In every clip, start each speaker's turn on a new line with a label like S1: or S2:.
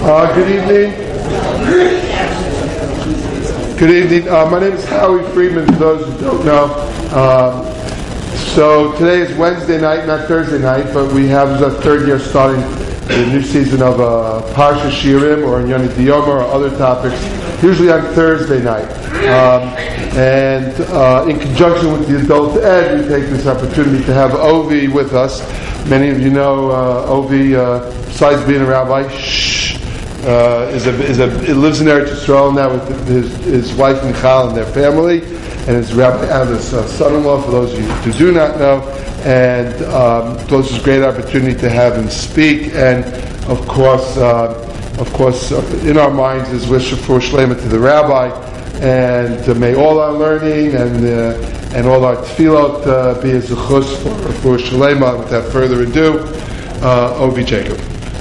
S1: Good evening. Good evening. My name is Howie Friedman, for those who don't know. So today is Wednesday night, not Thursday night, but we have the third year starting the new season of Parsha Shirim or Inyani Diyoma or other topics, usually on Thursday night. And in conjunction with the Adult Ed, we take this opportunity to have Ovi with us. Many of you know Ovi, besides being a rabbi, lives in Eretz Yisrael now with his wife Michal and their family, and his Rabbi Adam's son-in-law, for those of you who do not know. And it was a great opportunity to have him speak. And of course, in our minds is wish for Shlema to the rabbi, and may all our learning and all our tefillot be a zechus for Shlema. Without further ado, Ovi Jacob.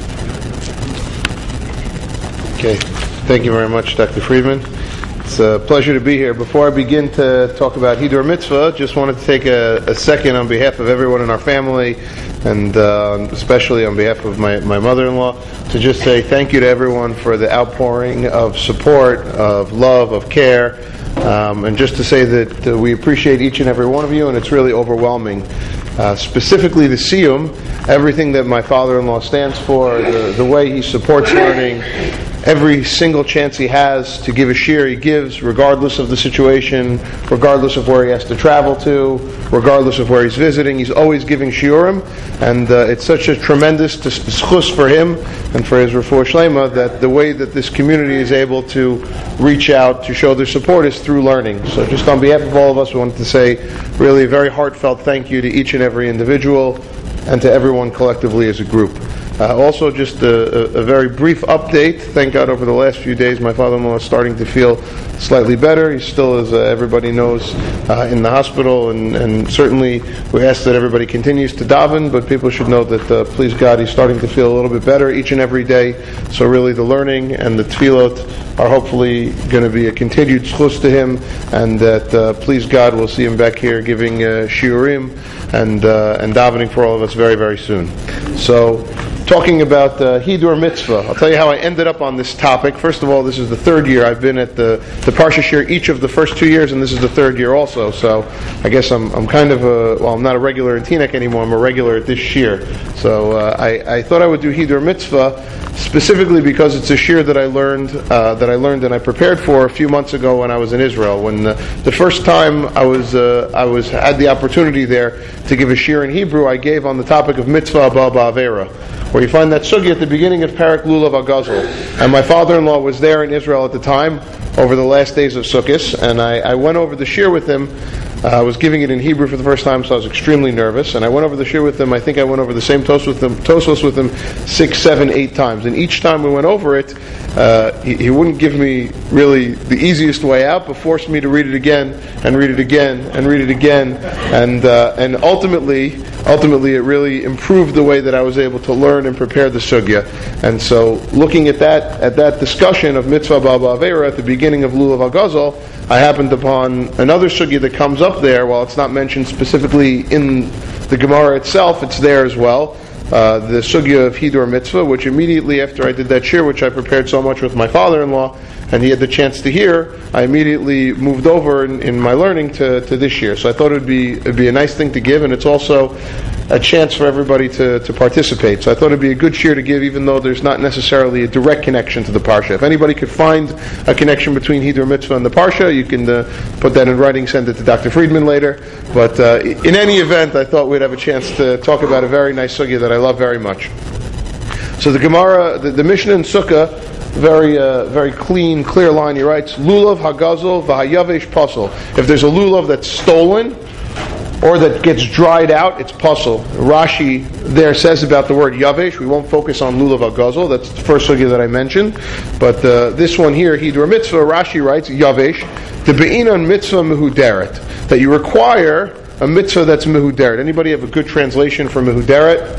S2: Okay, thank you very much, Dr. Friedman. It's a pleasure to be here. Before I begin to talk about Hidur Mitzvah, just wanted to take a second on behalf of everyone in our family, and especially on behalf of my mother-in-law, to just say thank you to everyone for the outpouring of support, of love, of care, and just to say that we appreciate each and every one of you, and it's really overwhelming. Specifically the Siyum, everything that my father-in-law stands for, the way he supports learning, every single chance he has to give a shiur, he gives, regardless of the situation, regardless of where he has to travel to, regardless of where he's visiting. He's always giving shiurim, and it's such a tremendous zechus for him and for his refuah shlema that the way that this community is able to reach out to show their support is through learning. So just on behalf of all of us, we wanted to say really a very heartfelt thank you to each and every individual and to everyone collectively as a group. Also, just a very brief update. Thank God over the last few days my father-in-law is starting to feel slightly better. He still, as everybody knows, in the hospital, and certainly we ask that everybody continues to daven, but people should know that, please God, he's starting to feel a little bit better each and every day. So really the learning and the tefillot are hopefully going to be a continued zechus to him, and that, please God, we'll see him back here giving shiurim and davening for all of us very, very soon. So, talking about Hidur Mitzvah, I'll tell you how I ended up on this topic. First of all, this is the third year I've been at the Parsha Shiur each of the first 2 years, and this is the third year also. So I guess I'm kind of I'm not a regular in Teaneck anymore. I'm a regular at this shiur. So I thought I would do Hidur Mitzvah specifically because it's a shiur that I learned and I prepared for a few months ago when I was in Israel. When the first time I had the opportunity there to give a shiur in Hebrew, I gave on the topic of Mitzvah Abba Ba'avera, where you find that sugya at the beginning of Parak Lulav Agazal. And my father-in-law was there in Israel at the time, over the last days of Sukkot, and I went over the shiur with him. I was giving it in Hebrew for the first time, so I was extremely nervous. And I went over the shiur with him. I think I went over the same Tosfos with him 6, 7, 8 times. And each time we went over it, he wouldn't give me really the easiest way out, but forced me to read it again and read it again and read it again. And ultimately, it really improved the way that I was able to learn and prepare the sugya. And so, looking at that discussion of Mitzvah Ba'Ba Avera at the beginning of Lulav Agazal, I happened upon another sugya that comes up there. While it's not mentioned specifically in the Gemara itself, it's there as well. The sugya of Hidur Mitzvah, which immediately after I did that shiur, which I prepared so much with my father-in-law, and he had the chance to hear, I immediately moved over in my learning to this shiur. So I thought it'd be a nice thing to give, and it's also a chance for everybody to participate. So I thought it'd be a good shiur to give, even though there's not necessarily a direct connection to the Parsha. If anybody could find a connection between Hidur Mitzvah and the Parsha, you can put that in writing, send it to Dr. Friedman later. But in any event, I thought we'd have a chance to talk about a very nice sugya that I love very much. So the Gemara, the Mishnah in Sukkah, very clean, clear line. He writes, Lulav hagazol v'hayavesh pasol. If there's a lulav that's stolen or that gets dried out, it's pasol. Rashi there says about the word yavesh. We won't focus on lulav hagazol. That's the first sugya that I mentioned. But this one here, Hidur Mitzvah, Rashi writes, yavesh, the be'inon mitzvah mehuderet, that you require a mitzvah that's mehuderet. Anybody have a good translation for mehuderet?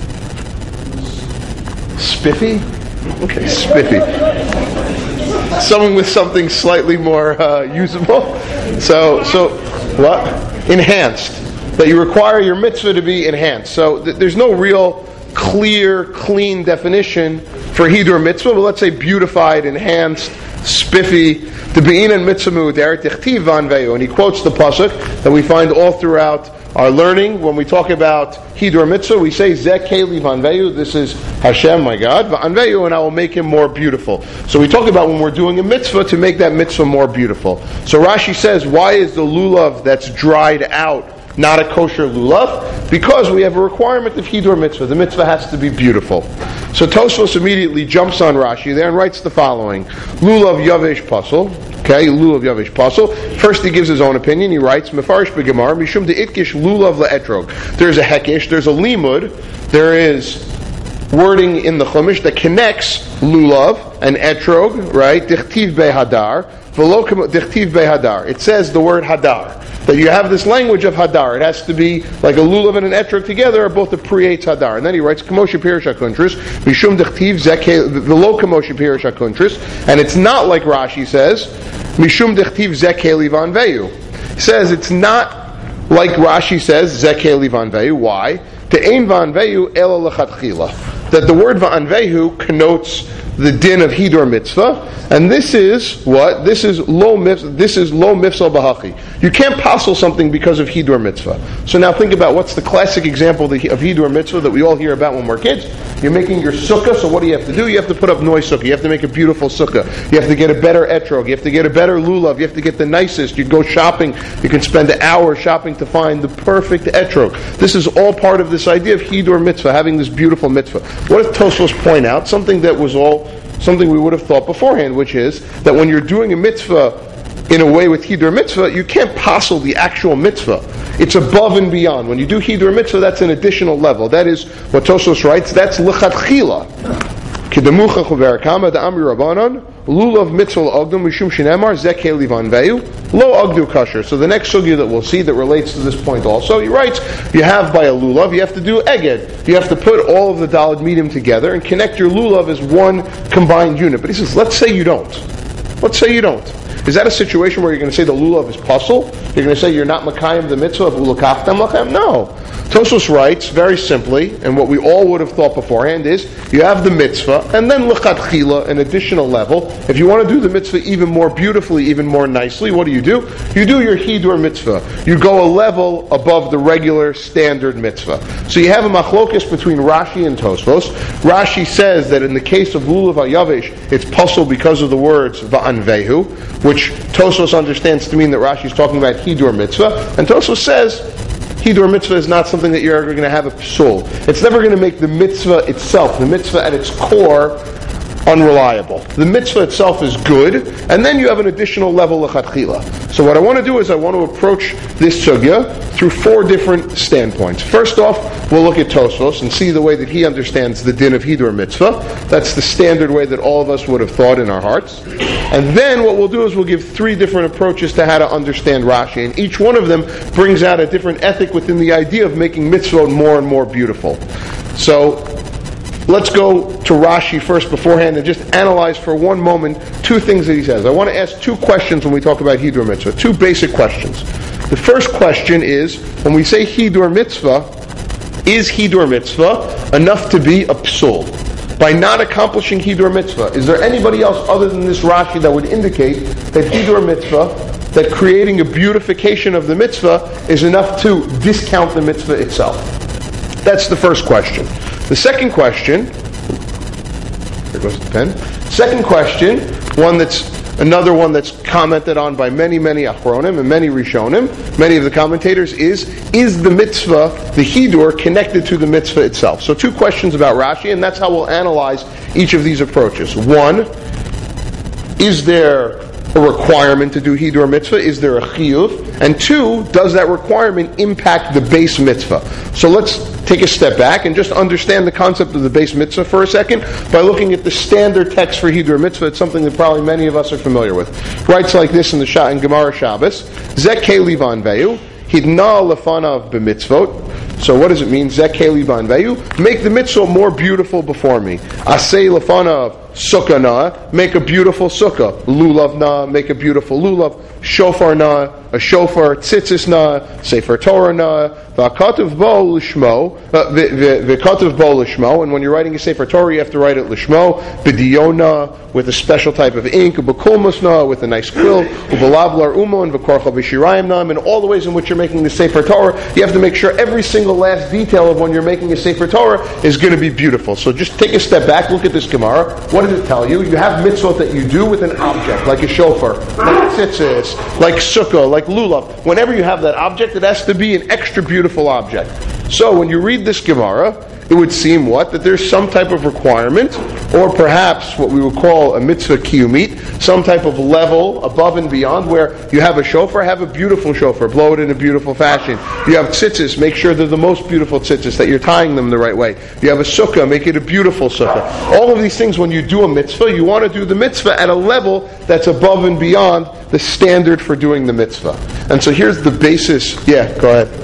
S2: Spiffy? Okay, spiffy. Someone with something slightly more usable. So what? Enhanced. That you require your mitzvah to be enhanced. So there's no real clear, clean definition for Hidur Mitzvah, but let's say beautified, enhanced, spiffy, the Be'in and Mitzvah Mu'uder, Tichtiv Vanveyu. And he quotes the pasuk that we find all throughout our learning. When we talk about Hidur Mitzvah, we say, Zeh Keli Vanveyu, this is Hashem, my God, Vanveyu, and I will make him more beautiful. So we talk about when we're doing a mitzvah to make that mitzvah more beautiful. So Rashi says, why is the lulav that's dried out not a kosher lulav? Because we have a requirement of Hidur Mitzvah. The mitzvah has to be beautiful. So Tosfos immediately jumps on Rashi there and writes the following: Lulav Yavesh Pasel. Okay, Lulav Yavesh Pasel. First he gives his own opinion. He writes, Mefarish B'Gemar, Mishum de'itkish Lulav la'etrog. There's a hekish, there's a limud, there is wording in the Chumash that connects Lulav and etrog, right? Dichtiv Behadar. Dichtiv Behadar. It says the word Hadar. That you have this language of Hadar. It has to be like a lulav and an etrog together are both the pre-eitz Hadar. And then he writes, Kamoshe Pirish HaKuntris, Mishum Dechtiv Zeke, V'lo Kamoshe Pirish HaKuntris, and it's not like Rashi says, Mishum Dechtiv Zeke Livan Veyu. He says it's not like Rashi says, Zeke Livan Veyu. Why? Te'ein Van Veyu Ela Lechatchila. That the word Va'anvehu connotes the din of Hidur Mitzvah, and this is what? This is lo mifsal b'hachi. You can't passel something because of Hidur Mitzvah. So now think about what's the classic example of Hidur Mitzvah that we all hear about when we're kids. You're making your sukkah, so what do you have to do? You have to put up noise sukkah. You have to make a beautiful sukkah. You have to get a better etrog. You have to get a better lulav. You have to get the nicest. You go shopping. You can spend an hour shopping to find the perfect etrog. This is all part of this idea of Hidur Mitzvah, having this beautiful mitzvah. What does Tosfos point out? Something that was something we would have thought beforehand, which is that when you're doing a mitzvah in a way with Hidur Mitzvah, you can't passel the actual mitzvah. It's above and beyond. When you do Hidur Mitzvah, that's an additional level. That is what Tosfos writes, that's lechatchila. Kidemucha chuver kama da amri rabbanon lulav mitzvah ogdom mishum shinemar zeke livan veyu lo ogdu kasher. So the next sugya that we'll see that relates to this point also, he writes, you have by a lulav, you have to do eged. You have to put all of the daled medium together and connect your lulav as one combined unit. But he says, let's say you don't. Let's say you don't. Is that a situation where you're going to say the lulav is puzzle? You're going to say you're not makayim the mitzvah of ulakachtam lachem? No. Tosfos writes very simply, and what we all would have thought beforehand is, you have the mitzvah, and then lechatchila, an additional level. If you want to do the mitzvah even more beautifully, even more nicely, what do? You do your hidur mitzvah. You go a level above the regular standard mitzvah. So you have a machlokes between Rashi and Tosfos. Rashi says that in the case of lulav hayavesh, it's puzzle because of the words va'anvehu, which Tosfos understands to mean that Rashi is talking about hidur mitzvah, and Tosfos says Hidur Mitzvah is not something that you're ever going to have a psul. It's never going to make the mitzvah itself, the mitzvah at its core, unreliable. The mitzvah itself is good, and then you have an additional level of lechatchila. So what I want to do is I want to approach this sugya through four different standpoints. First off, we'll look at Tosfos and see the way that he understands the din of Hidur Mitzvah. That's the standard way that all of us would have thought in our hearts. And then what we'll do is we'll give three different approaches to how to understand Rashi, and each one of them brings out a different ethic within the idea of making mitzvot more and more beautiful. So let's go to Rashi first beforehand and just analyze for one moment two things that he says. I want to ask two questions when we talk about Hidur Mitzvah, two basic questions. The first question is, when we say Hidur Mitzvah, is Hidur Mitzvah enough to be a psul? By not accomplishing Hidur Mitzvah, is there anybody else other than this Rashi that would indicate that Hidur Mitzvah, that creating a beautification of the mitzvah, is enough to discount the mitzvah itself? That's the first question. The second question, there goes the pen. Second question, another one that's commented on by many achronim and many rishonim, many of the commentators, is the mitzvah, the hidur, connected to the mitzvah itself? So two questions about Rashi, and that's how we'll analyze each of these approaches. One, is there a requirement to do hidur mitzvah? Is there a chiyuv? And two, does that requirement impact the base mitzvah? So let's take a step back and just understand the concept of the base mitzvah for a second by looking at the standard text for hidur mitzvah. It's something that probably many of us are familiar with. Writes like this in Gemara Shabbos: Zek livan veyu hidna lefanav b'mitzvot. So what does it mean? Zek livan veyu, make the mitzvah more beautiful before me. Asay lefanav sukkah na, make a beautiful sukkah. Lulav na, make a beautiful lulav. Shofar na, a shofar. Tzitzis na, sefer Torah na. V'katuv bo l'shmo, v'katuv bo l'shmo. And when you're writing a sefer Torah, you have to write it l'shmo. B'diyona, with a special type of ink. B'kulmus na, with a nice quill. U'b'lavlar umo, and v'korcha b'shirayim na. And all the ways in which you're making the sefer Torah, you have to make sure every single last detail of when you're making a sefer Torah is going to be beautiful. So just take a step back, look at this Gemara. What does it tell you? You have mitzvot that you do with an object, like a shofar, like tzitzis, like sukkah, like lulav. Whenever you have that object, it has to be an extra beautiful object. So when you read this Gemara, it would seem what? That there's some type of requirement, or perhaps what we would call a mitzvah kiyumit, some type of level above and beyond, where you have a shofar, have a beautiful shofar, blow it in a beautiful fashion. You have tzitzis, make sure they're the most beautiful tzitzis, that you're tying them the right way. You have a sukkah, make it a beautiful sukkah. All of these things, when you do a mitzvah, you want to do the mitzvah at a level that's above and beyond the standard for doing the mitzvah. And so here's the basis. Yeah, go ahead.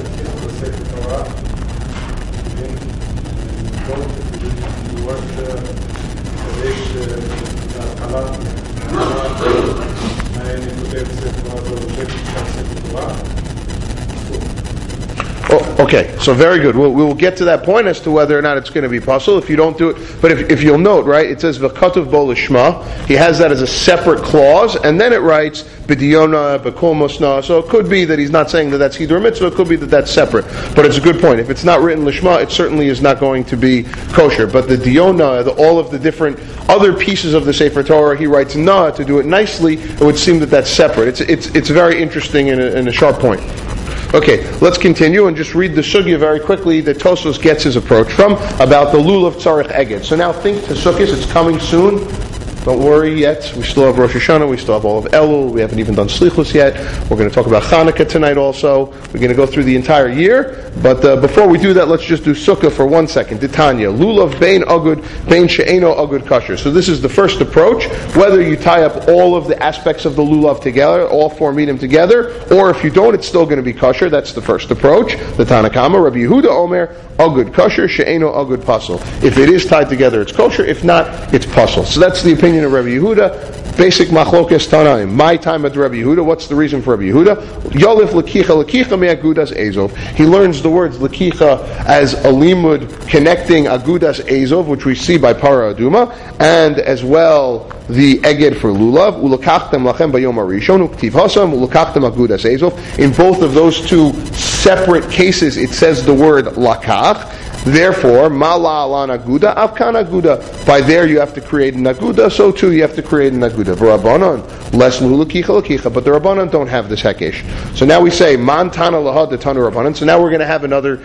S2: Okay, so very good. We'll get to that point as to whether or not it's going to be possible if you don't do it. But if you'll note, right, it says v'katuv bo l'shma. He has that as a separate clause, and then it writes b'diyona b'kol mosna. So it could be that he's not saying that that's hidur mitzvah. It could be that that's separate. But it's a good point. If it's not written l'shma, it certainly is not going to be kosher. But the diyona, all of the different other pieces of the Sefer Torah, he writes na to do it nicely. It would seem that that's separate. It's very interesting and a sharp point. Okay, let's continue and just read the sugya very quickly that Tosfos gets his approach from about the lulav tzarich eged. So now think to Sukkot, it's coming soon. Don't worry yet. We still have Rosh Hashanah. We still have all of Elul. We haven't even done Slichus yet. We're going to talk about Chanukah tonight also. We're going to go through the entire year. But before we do that, let's just do Sukkah for 1 second. Titania. Lulav bein agud, bein she'eno agud kasher. So this is the first approach. Whether you tie up all of the aspects of the lulav together, all four meet together, or if you don't, it's still going to be kosher. That's the first approach. The Tanakama, Rabbi Yehuda Omer, agud kasher, she'eno agud pasul. If it is tied together, it's kosher. If not, it's pasul. So that's the opinion of Rabbi Yehuda. Basic machlokes tanaim. My time at Rabbi Yehuda. What's the reason for Rabbi Yehuda? Yolif lekicha me'agudas ezov. He learns the words lekicha as a limud connecting agudas ezov, which we see by para aduma, and as well the eged for lulav. Ulakachtem lachem bayom harishon uktiv hasam ulakachtem agudas ezov. In both of those two separate cases, it says the word lakach. Therefore, mala ala naguda, avkan aguda. By there you have to create an aguda, so too you have to create an aguda. V'rabbanon, less lulakicha lakicha, but the Rabbanon don't have this hekesh. So now we say, man tana lahad de tanu Rabbanon. So now we're going to have another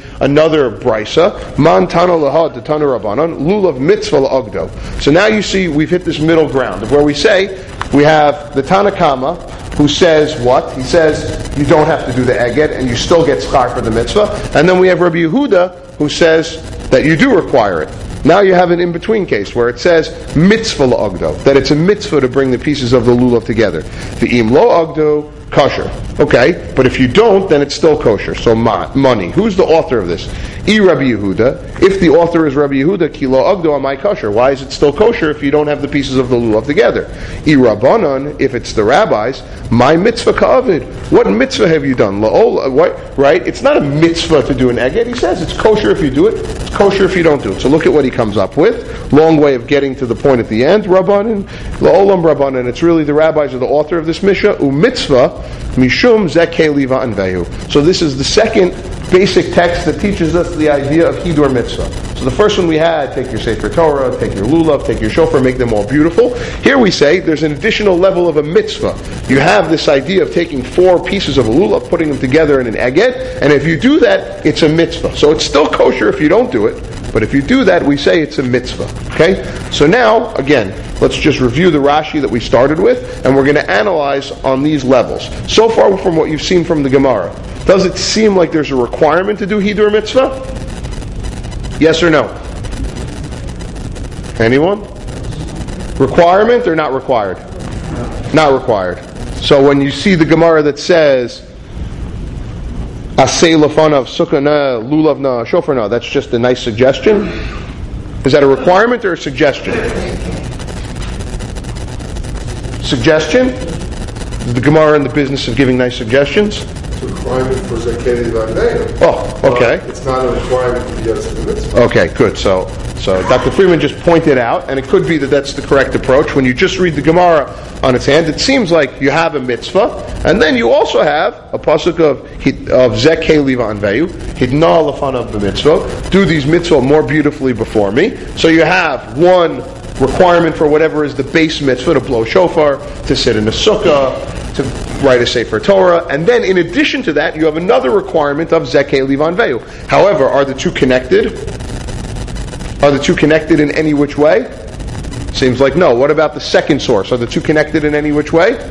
S2: brisa. Man tana lahad de tanu Rabbanon, lulav mitzvah la'agdo. So now you see we've hit this middle ground of where we say, we have the Tanakama, who says what? He says you don't have to do the eged and you still get schar for the mitzvah. And then we have Rabbi Yehuda who says that you do require it. Now you have an in-between case where it says mitzvah la'agdo, that it's a mitzvah to bring the pieces of the lulav together. V'im lo agdo, kosher. Okay, but if you don't, then it's still kosher. So money. Who's the author of this? Rabbi Yehuda. If the author is Rabbi Yehuda, ki lo agdo amai kosher. Why is it still kosher if you don't have the pieces of the lulav together? Rabbanon, if it's the rabbis, my mitzvah ka'avid. What mitzvah have you done? Right? It's not a mitzvah to do an eged. He says it's kosher if you do it. It's kosher if you don't do it. So look at what he comes up with. Long way of getting to the point at the end. Rabbanon, la'olam Rabbanon. It's really the rabbis are the author of this Mishnah. Mitzvah mishum zekeh liva anvehu. So this is the second basic text that teaches us the idea of hidur mitzvah. So the first one we had, take your Sefer Torah, take your lulav, take your shofar, make them all beautiful. Here we say there's an additional level of a mitzvah. You have this idea of taking four pieces of a lulav, putting them together in an eged, and if you do that, it's a mitzvah. So it's still kosher if you don't do it, but if you do that, we say it's a mitzvah. Okay? So now, again, let's just review the Rashi that we started with, and we're going to analyze on these levels. So far from what you've seen from the Gemara, does it seem like there's a requirement to do hidur mitzvah? Yes or no? Anyone? Requirement or not required? Not required. So when you see the Gemara that says asay lafanav sukkah na lulav na shofar na, that's just a nice suggestion. Is that a requirement or a suggestion? Suggestion? Is the Gemara in the business of giving nice suggestions?
S1: It's a requirement for Zakei Livan Veyu.
S2: Oh, okay.
S1: It's not a requirement for the Yosef Mitzvah.
S2: Okay, good. So Dr. Friedman just pointed out, and it could be that that's the correct approach. When you just read the Gemara on its hand, it seems like you have a mitzvah, and then you also have a pasuk of Zekei Livan Veyu, Hidna Lefanav b'mitzvah, do these mitzvah more beautifully before me. So you have one requirement for whatever is the base mitzvah, to blow shofar, to sit in a sukkah, to write a Sefer Torah, and then in addition to that, you have another requirement of Zekei Livan Veyu. However, are the two connected? Are the two connected in any which way? Seems like no. What about the second source? Are the two connected in any which way?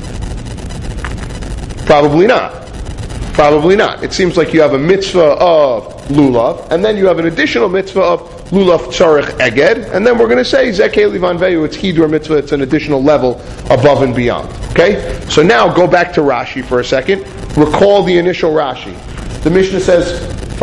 S2: Probably not. Probably not. It seems like you have a mitzvah of lulav, and then you have an additional mitzvah of lulav tzarech eged, and then we're going to say Zekei Livan Veyu, it's hidur mitzvah, it's an additional level above and beyond. Okay? So now go back to Rashi for a second. Recall the initial Rashi. The Mishnah says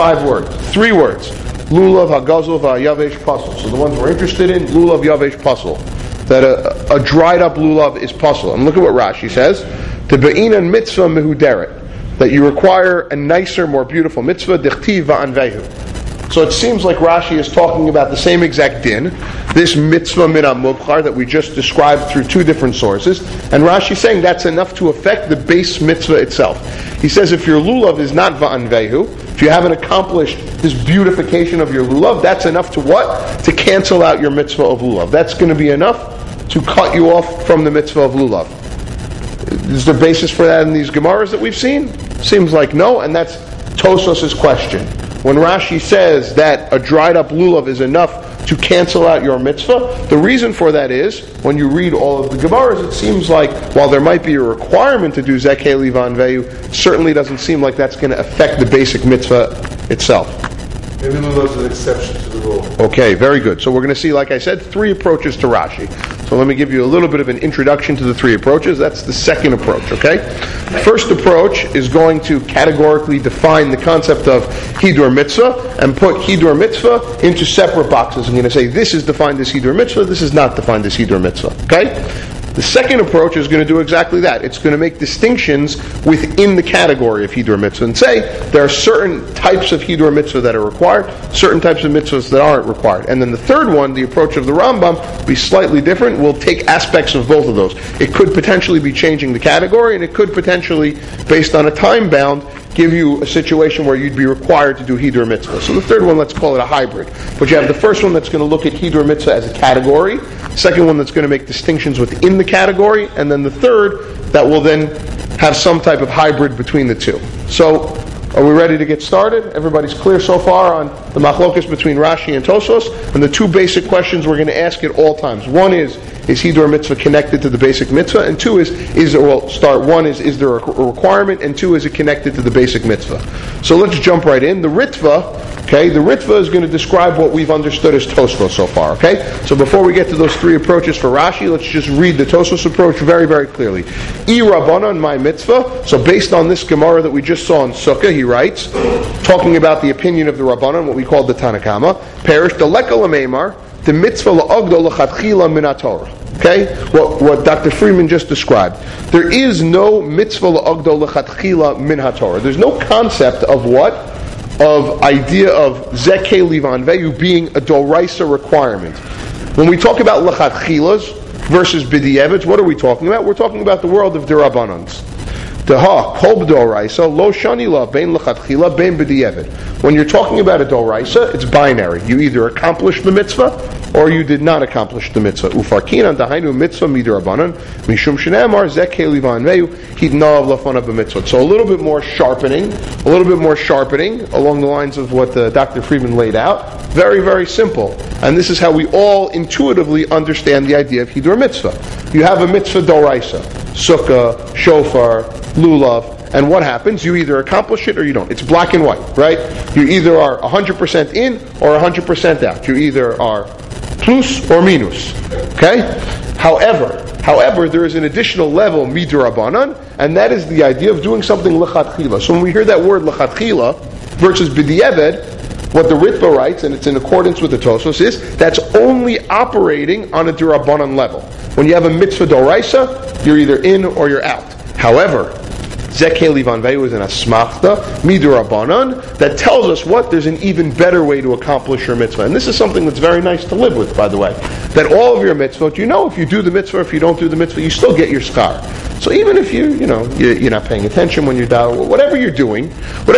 S2: 3 words. Lulav, hagazul, v'yavesh pasul. So the ones we're interested in, lulav, yavesh, pasul. That a dried up lulav is pasul. And look at what Rashi says. To be'inan mitzvah mehuderet. That you require a nicer, more beautiful mitzvah, dichtiv va'an vehu. So it seems like Rashi is talking about the same exact din, this mitzvah min ha-mubchar that we just described through 2 different sources, and Rashi is saying that's enough to affect the base mitzvah itself. He says if your lulav is not va'an vehu, if you haven't accomplished this beautification of your lulav, that's enough to what? To cancel out your mitzvah of lulav. That's going to be enough to cut you off from the mitzvah of lulav. Is there basis for that in these Gemaras that we've seen? Seems like no, and that's Tosos's question. When Rashi says that a dried up lulav is enough to cancel out your mitzvah, the reason for that is, when you read all of the Gemaras, it seems like, while there might be a requirement to do Zekei Livan Veyu, it certainly doesn't seem like that's going to affect the basic mitzvah itself.
S1: Maybe lulav is an exception to the rule.
S2: Okay, very good. So we're going to see, like I said, 3 approaches to Rashi. So let me give you a little bit of an introduction to the 3 approaches. That's the second approach, okay? First approach is going to categorically define the concept of Hidur Mitzvah and put Hidur Mitzvah into separate boxes. I'm going to say this is defined as Hidur Mitzvah, this is not defined as Hidur Mitzvah, okay? The second approach is going to do exactly that. It's going to make distinctions within the category of Hidur Mitzvah and say there are certain types of Hidur Mitzvah that are required, certain types of mitzvahs that aren't required. And then the third one, the approach of the Rambam, will be slightly different. We'll take aspects of both of those. It could potentially be changing the category, and it could potentially, based on a time bound, give you a situation where you'd be required to do Hidur Mitzvah. So the third one, let's call it a hybrid. But you have the first one that's going to look at Hidur Mitzvah as a category, second one that's going to make distinctions within the category, and then the third that will then have some type of hybrid between the two. So, are we ready to get started? Everybody's clear so far on the machlokas between Rashi and Tosos? And the 2 basic questions we're going to ask at all times. One is Hidur Mitzvah connected to the basic mitzvah? And 2 is there a requirement? And 2, is it connected to the basic mitzvah? So let's jump right in. The Ritva, okay, the Ritva is going to describe what we've understood as Tosfos so far, okay? So before we get to those 3 approaches for Rashi, let's just read the Tosfos approach very, very clearly. I Rabbanan, my mitzvah. So based on this Gemara that we just saw in Sukkah, he writes, talking about the opinion of the Rabbanan, what we call the Tanakama, perish the Lekal Meimar, the mitzvah la'agdo l'chatchila min haTorah. Okay? What Dr. Friedman just described. There is no mitzvah la'agdo l'chatchila min haTorah. There's no concept of what? Of idea of Zekei Livan Veyu being a doraisa requirement. When we talk about l'chatchilas versus b'di'evets, what are we talking about? We're talking about the world of D'Rabbanans. Deha, kol b'doraisa, lo shanila, bein l'chatchila, bein b'di'evet. When you're talking about a doraisa, it's binary. You either accomplish the mitzvah, or you did not accomplish the mitzvah. Ufarkinan dahainu mitzvah midrabanan mishum shenamar zekei livan veyu hidnav lafanav b'mitzvah. So a little bit more sharpening along the lines of what Dr. Friedman laid out. Very, very simple. And this is how we all intuitively understand the idea of hidur mitzvah. You have a mitzvah doraisa, sukkah, shofar, lulav. And what happens? You either accomplish it or you don't. It's black and white, right? You either are 100% in or 100% out. You either are plus or minus. Okay? However, there is an additional level, midrabanan, and that is the idea of doing something lechatchila. So when we hear that word lechatchila versus b'di'eved, What the Ritva writes, and it's in accordance with the Tosfos, is that's only operating on a Durabanan level. When you have a mitzvah d'oraisa, you're either in or you're out. However, Zekeli Van Veyu is an asmachta, midurabanan, that tells us what? There's an even better way to accomplish your mitzvah. And this is something that's very nice to live with, by the way. That all of your mitzvot, if you do the mitzvah, if you don't do the mitzvah, you still get your schar. So even if you're not paying attention when you're down, whatever you're doing,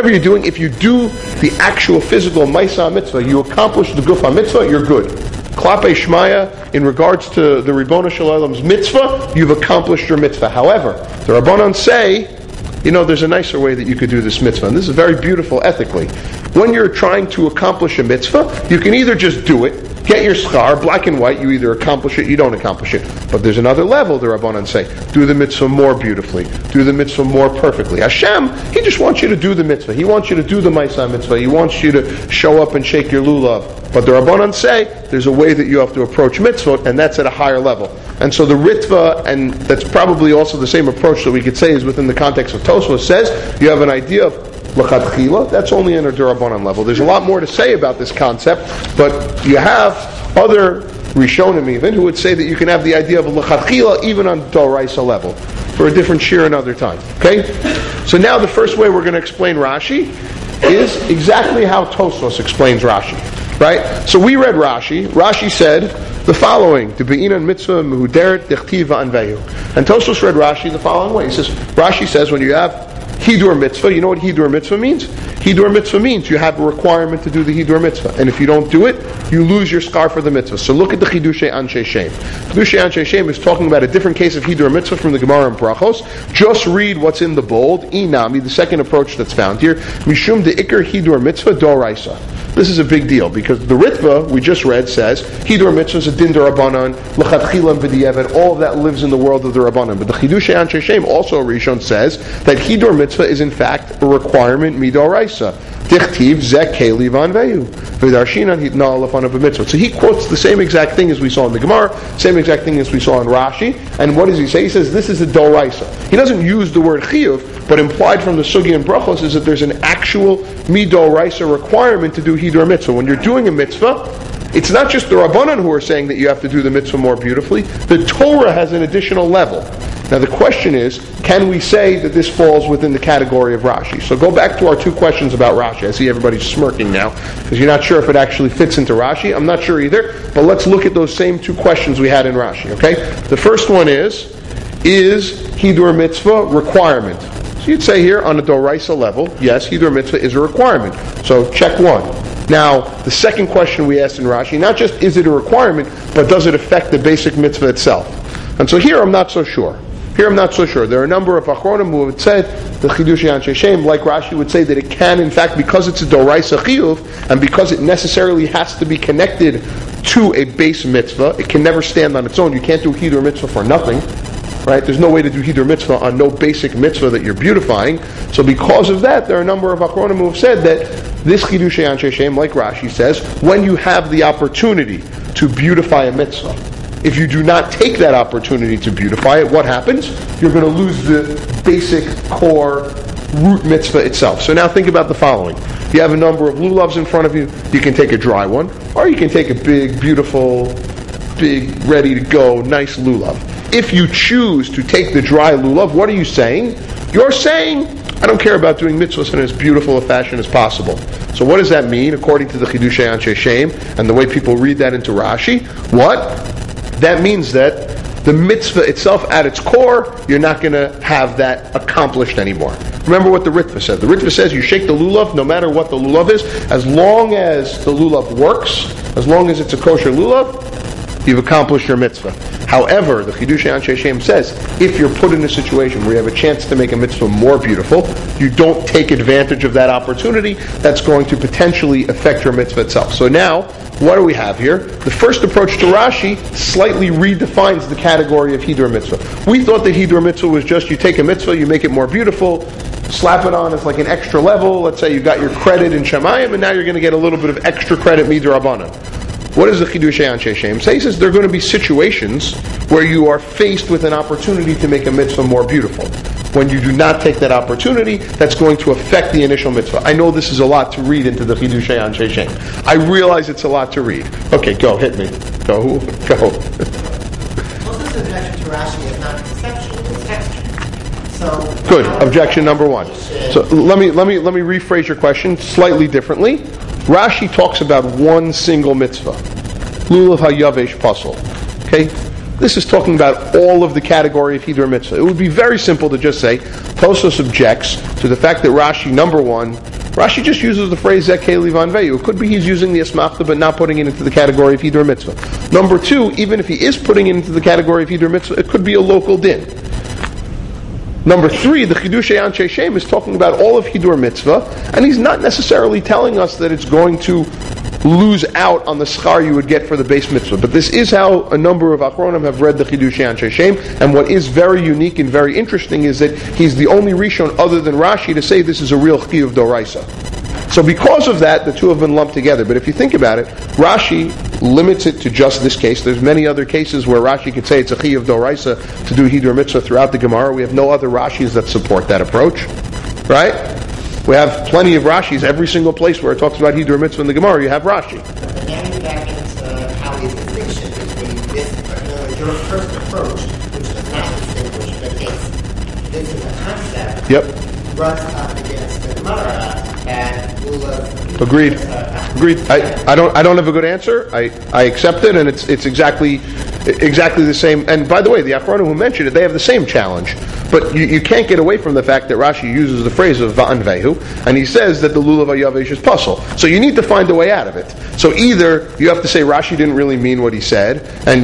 S2: if you do the actual physical Maisa mitzvah, you accomplish the Gufa mitzvah, you're good. Klape Shmaya, in regards to the Ribono Shel Olam's mitzvah, you've accomplished your mitzvah. However, the Rabbanan say, there's a nicer way that you could do this mitzvah. And this is very beautiful ethically. When you're trying to accomplish a mitzvah, you can either just do it, get your schar, black and white, you either accomplish it, you don't accomplish it. But there's another level, the Rabbanan say, do the mitzvah more beautifully, do the mitzvah more perfectly. Hashem, He just wants you to do the mitzvah. He wants you to do the Maisa mitzvah. He wants you to show up and shake your lulav. But the Rabbanan say, there's a way that you have to approach mitzvah, and that's at a higher level. And so the Ritva, and that's probably also the same approach that we could say is within the context of Tosfos, says you have an idea of l'chadchila, that's only in a Durabanan level. There's a lot more to say about this concept, but you have other Rishonim even who would say that you can have the idea of a l'chadchila even on Doraisa level, for a different shir another time. Okay? So now the first way we're going to explain Rashi is exactly how Tosfos explains Rashi. Right? So we read Rashi. Rashi said the following: "Debe'inan mitzvah mehuderet dechtiva anveyu." And Tosfos read Rashi the following way. He says, Rashi says when you have hidur mitzvah, you know what hidur mitzvah means? Hidur mitzvah means you have a requirement to do the hidur mitzvah, and if you don't do it, you lose your schar for the mitzvah. So look at the Chidushei Anshe Shem. Chidushei Anshe Shem is talking about a different case of hidur mitzvah from the Gemara and Brachos. Just read what's in the bold. Inami, the second approach that's found here. Mishum de ikar hidur mitzvah doraisa. This is a big deal because the Ritva we just read says hidur mitzvah is a din d'Rabbanan, l'chadchila and v'di'evet. All of that lives in the world of the Rabbanan. But the Chidushei Anshe Shem also Rishon says that hidur mitzvah is in fact a requirement midoraisa. Dichtiv zek keli van veyu v'darshinan hitna alafana b'mitzvah. So he quotes the same exact thing as we saw in the Gemara, same exact thing as we saw in Rashi. And what does he say? He says this is a doraisa. He doesn't use the word chiyuv, but implied from the Sugi and Brachos is that there's an actual midoraisa requirement to do hidur mitzvah. When you're doing a mitzvah, it's not just the Rabbanan who are saying that you have to do the mitzvah more beautifully. The Torah has an additional level. Now the question is, can we say that this falls within the category of Rashi? So go back to our two questions about Rashi. I see everybody's smirking now, because you're not sure if it actually fits into Rashi. I'm not sure either, but let's look at those same two questions we had in Rashi, okay? The first one is hidur mitzvah requirement? So you'd say here, on a doraisa level, yes, hidur mitzvah is a requirement. So check one. Now, the second question we asked in Rashi, not just is it a requirement, but does it affect the basic mitzvah itself? And so here I'm not so sure. There are a number of achronim who have said, the Chidushei Anshe Shem, like Rashi would say that it can, in fact, because it's a doraisa chiyuv, and because it necessarily has to be connected to a base mitzvah, it can never stand on its own. You can't do hidur mitzvah for nothing. Right? There's no way to do hidur mitzvah on no basic mitzvah that you're beautifying. So because of that, there are a number of achronim who have said that this Chidushei Anshe Shem, like Rashi says, when you have the opportunity to beautify a mitzvah, if you do not take that opportunity to beautify it, what happens? You're going to lose the basic core root mitzvah itself. So now think about the following. You have a number of lulavs in front of you. You can take a dry one, or you can take a big, beautiful, big, ready to go, nice lulav. If you choose to take the dry lulav, what are you saying? You're saying, I don't care about doing mitzvahs in as beautiful a fashion as possible. So what does that mean, according to the Chidushei Anshe Shem, and the way people read that into Rashi? What? That means that the mitzvah itself, at its core, you're not going to have that accomplished anymore. Remember what the Ritva said. The Ritva says you shake the lulav, no matter what the lulav is, as long as the lulav works, as long as it's a kosher lulav, you've accomplished your mitzvah. However, the Chidushei Anshe Shem says, if you're put in a situation where you have a chance to make a mitzvah more beautiful, you don't take advantage of that opportunity, that's going to potentially affect your mitzvah itself. So now, what do we have here? The first approach to Rashi slightly redefines the category of hidur mitzvah. We thought that hidur mitzvah was just you take a mitzvah, you make it more beautiful, slap it on as like an extra level. Let's say you got your credit in Shemayim, and now you're going to get a little bit of extra credit midrabanan. What does the Chidushei Anshe Shem say? He says there are going to be situations where you are faced with an opportunity to make a mitzvah more beautiful. when you do not take that opportunity, that's going to affect the initial mitzvah. I know this is a lot to read into the Chidushei Anshe Shem. I realize it's a lot to read. Okay, go, hit me. Go.
S3: Most of the objection to Rashi is not conceptual, it's textual. So
S2: good. Objection number one. So let me rephrase your question slightly differently. Rashi talks about one single mitzvah, lulav hayavesh pasol. Okay, this is talking about all of the category of hidur mitzvah. It would be very simple to just say Tosfos objects to the fact that Rashi, number one, Rashi just uses the phrase Zek Keli Vanveyu. It could be he's using the asmachta but not putting it into the category of hidur mitzvah. Number two, even if he is putting it into the category of hidur mitzvah, it could be a local din. Number three, the Chidushei Anshe Shem is talking about all of Hidur Mitzvah, and he's not necessarily telling us that it's going to lose out on the schar you would get for the base mitzvah. But this is how a number of Achronim have read the Chidushei Anshe Shem, and what is very unique and very interesting is that he's the only Rishon other than Rashi to say this is a real Chiyuv Doraisa. So because of that, the two have been lumped together. But if you think about it, Rashi limits it to just this case. There's many other cases where Rashi could say it's a Chiyuv Doraisa to do Hidur Mitzvah throughout the Gemara. We have no other Rashis that support that approach. Right? We have plenty of Rashis. Every single place where it talks about Hidur Mitzvah in the Gemara, you have Rashi.
S3: But getting back into how we distinction between this, your first approach, which does not distinguish, but takes this is a concept, runs up against the Gemara and Lulav.
S2: Agreed. I don't have a good answer. I accept it, and it's exactly the same. And by the way, the Achronim who mentioned it, they have the same challenge. But you can't get away from the fact that Rashi uses the phrase of Va'an Vehu, and he says that the Lulav HaYavesh is puzzle. So you need to find a way out of it. So either you have to say Rashi didn't really mean what he said,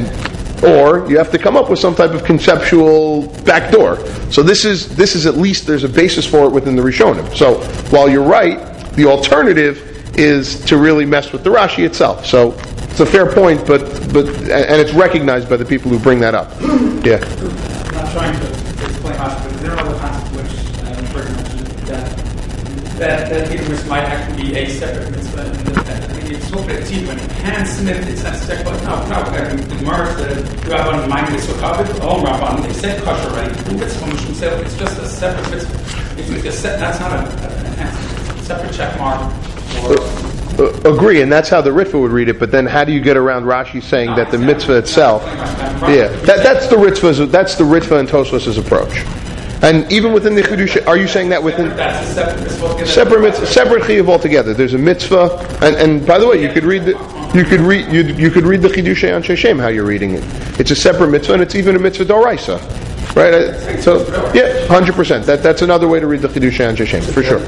S2: or you have to come up with some type of conceptual backdoor. So this is at least there's a basis for it within the Rishonim. So while you're right, the alternative is to really mess with the Rashi itself. So it's a fair point, but and it's recognized by the people who bring that up. Yeah.
S4: I'm not trying to explain Rashi, but there are other concepts which I'm sure you mentioned that Hidur Mitzvah might actually be a separate mitzvah, and it's so creative and handsmith. It's not separate. The Gemara said Rabban Ma'im Mitzvah Kavod. All Rabban they said kosher already. It's just a separate mitzvah. That's not a separate check mark.
S2: Agree, and that's how the Ritva would read it. But then, how do you get around Rashi saying that the mitzvah itself? Yeah, that's the Ritva and Tosfos' approach. And even within the Chidush, are you saying that within
S4: that's a
S2: separate chiyuv altogether? There's a mitzvah, and by the way, you could read the Chidushei Anshe Shem how you're reading it. It's a separate mitzvah, and it's even a mitzvah doraisa, right? So yeah, 100%. That's another way to read the Chidushei Anshe Shem for sure.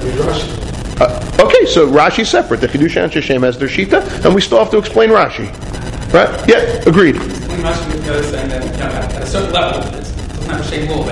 S2: Okay, so Rashi's separate. The Chidushei Anshe Shem has their shita, and we still have to explain Rashi. Right? Yeah, agreed.
S4: Explain Rashi because at a certain level, it's not a shame rule, but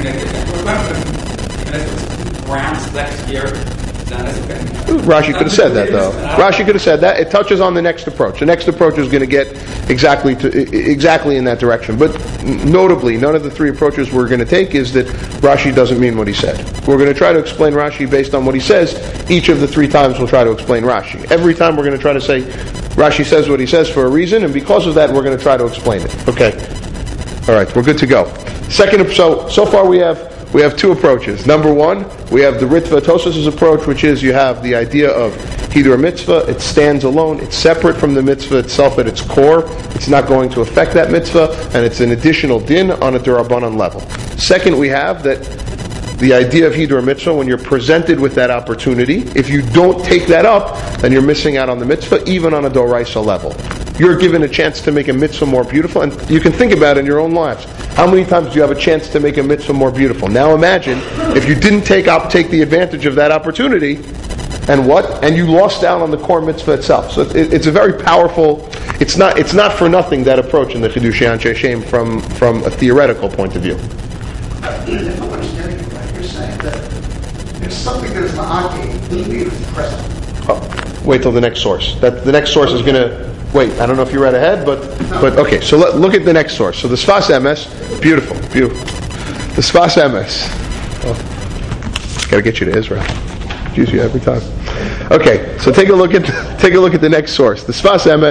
S4: grounds next year.
S2: Rashi could have said that, though. Rashi could have said that. It touches on the next approach. The next approach is going to get exactly in that direction. But notably, none of the three approaches we're going to take is that Rashi doesn't mean what he said. We're going to try to explain Rashi based on what he says. Each of the three times we'll try to explain Rashi. Every time we're going to try to say Rashi says what he says for a reason, and because of that, we're going to try to explain it. Okay. All right, we're good to go. So far we have two approaches. Number one, we have the Ritva Tosfos' approach, which is you have the idea of Hidur Mitzvah. It stands alone. It's separate from the mitzvah itself at its core. It's not going to affect that mitzvah, and it's an additional din on a Durabanan level. Second, we have that the idea of Hidur Mitzvah, when you're presented with that opportunity, if you don't take that up, then you're missing out on the mitzvah, even on a Doraisa level. You're given a chance to make a mitzvah more beautiful, and you can think about it in your own lives. How many times do you have a chance to make a mitzvah more beautiful? Now imagine if you didn't take the advantage of that opportunity, and you lost out on the core mitzvah itself. So it's a very powerful. It's not for nothing that approach in the Chidushei Anshe Shem from a theoretical point of view.
S5: If I'm understanding it right, you're saying that there's something that is ma'ake, maybe it's present.
S2: Wait till the next source. The next source is going to. Wait, I don't know if you read ahead, but okay. So look at the next source. So the Sfas Emes, beautiful. The Sfas Emes. Got to get you to Israel. Use you every time. Okay, so take a look at the next source. The Sfas Emes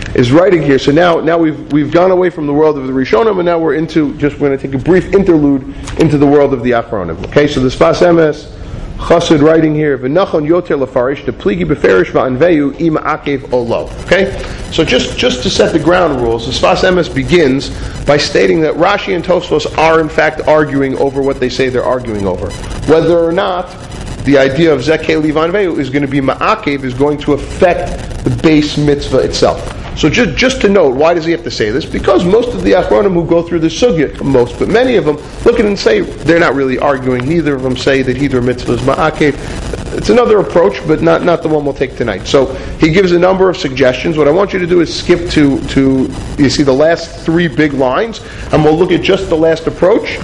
S2: is writing here. So now we've gone away from the world of the Rishonim, and now we're going to take a brief interlude into the world of the Achronim. Okay, so the Sfas Emes Chassid writing here, V'nachon yoter lefarish depligi beferish va'anveyu ima akev olo. Okay, so just to set the ground rules, the Sfas Emes begins by stating that Rashi and Tosfos are in fact arguing over what they say they're arguing over, whether or not the idea of Zekei Livanveyu is going to be ma'akev, is going to affect the base mitzvah itself. So just to note, why does he have to say this? Because most of the Achronim who go through the sugya, but many of them look at it and say they're not really arguing. Neither of them say that Hidur mitzvah is ma'akev. It's another approach, but not the one we'll take tonight. So he gives a number of suggestions. What I want you to do is skip to you see the last three big lines, and we'll look at just the last approach.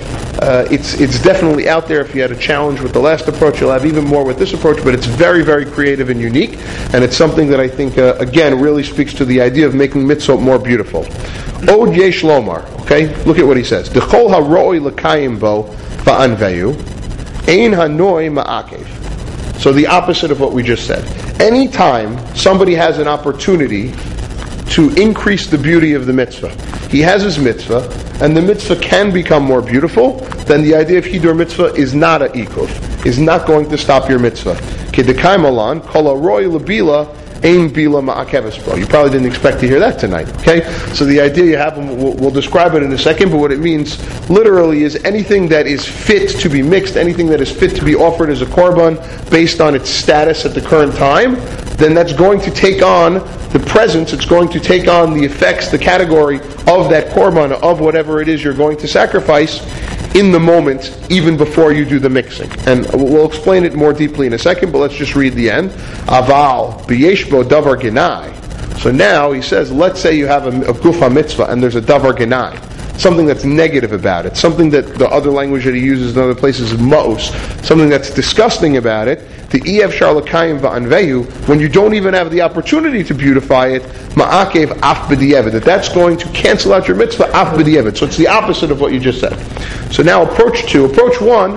S2: It's definitely out there. If you had a challenge with the last approach, you'll have even more with this approach, but it's very, very creative and unique, and it's something that I think, again, really speaks to the idea of making mitzvot more beautiful. Od yesh lomar, okay? Look at what he says. D'chol ha'ro'oi l'kayim bo ba'anveyu, ein hanoi ma'akev. So the opposite of what we just said. Anytime somebody has an opportunity to increase the beauty of the mitzvah, he has his mitzvah, and the mitzvah can become more beautiful, then the idea of Hidur mitzvah is not a ikuf, is not going to stop your mitzvah. Kedekay malan, kol aroi l'bila, ein bila ma'akeves bo. You probably didn't expect to hear that tonight, okay? So the idea you have, we'll describe it in a second, but what it means literally is anything that is fit to be mixed, anything that is fit to be offered as a korban based on its status at the current time, then that's going to take on the presence, it's going to take on the effects, the category of that korban, of whatever it is you're going to sacrifice in the moment, even before you do the mixing. And we'll explain it more deeply in a second, but let's just read the end. Aval, b'yesh bo davar genai. So now he says, let's say you have a guf mitzvah and there's a davar genai, something that's negative about it, something that the other language that he uses in other places is ma'os, something that's disgusting about it. The EF Sharlakayim va'anveyu, when you don't even have the opportunity to beautify it, ma'akev af b'di'evet, that's going to cancel out your mitzvah af b'di'evet. So it's the opposite of what you just said. So now approach two. Approach one,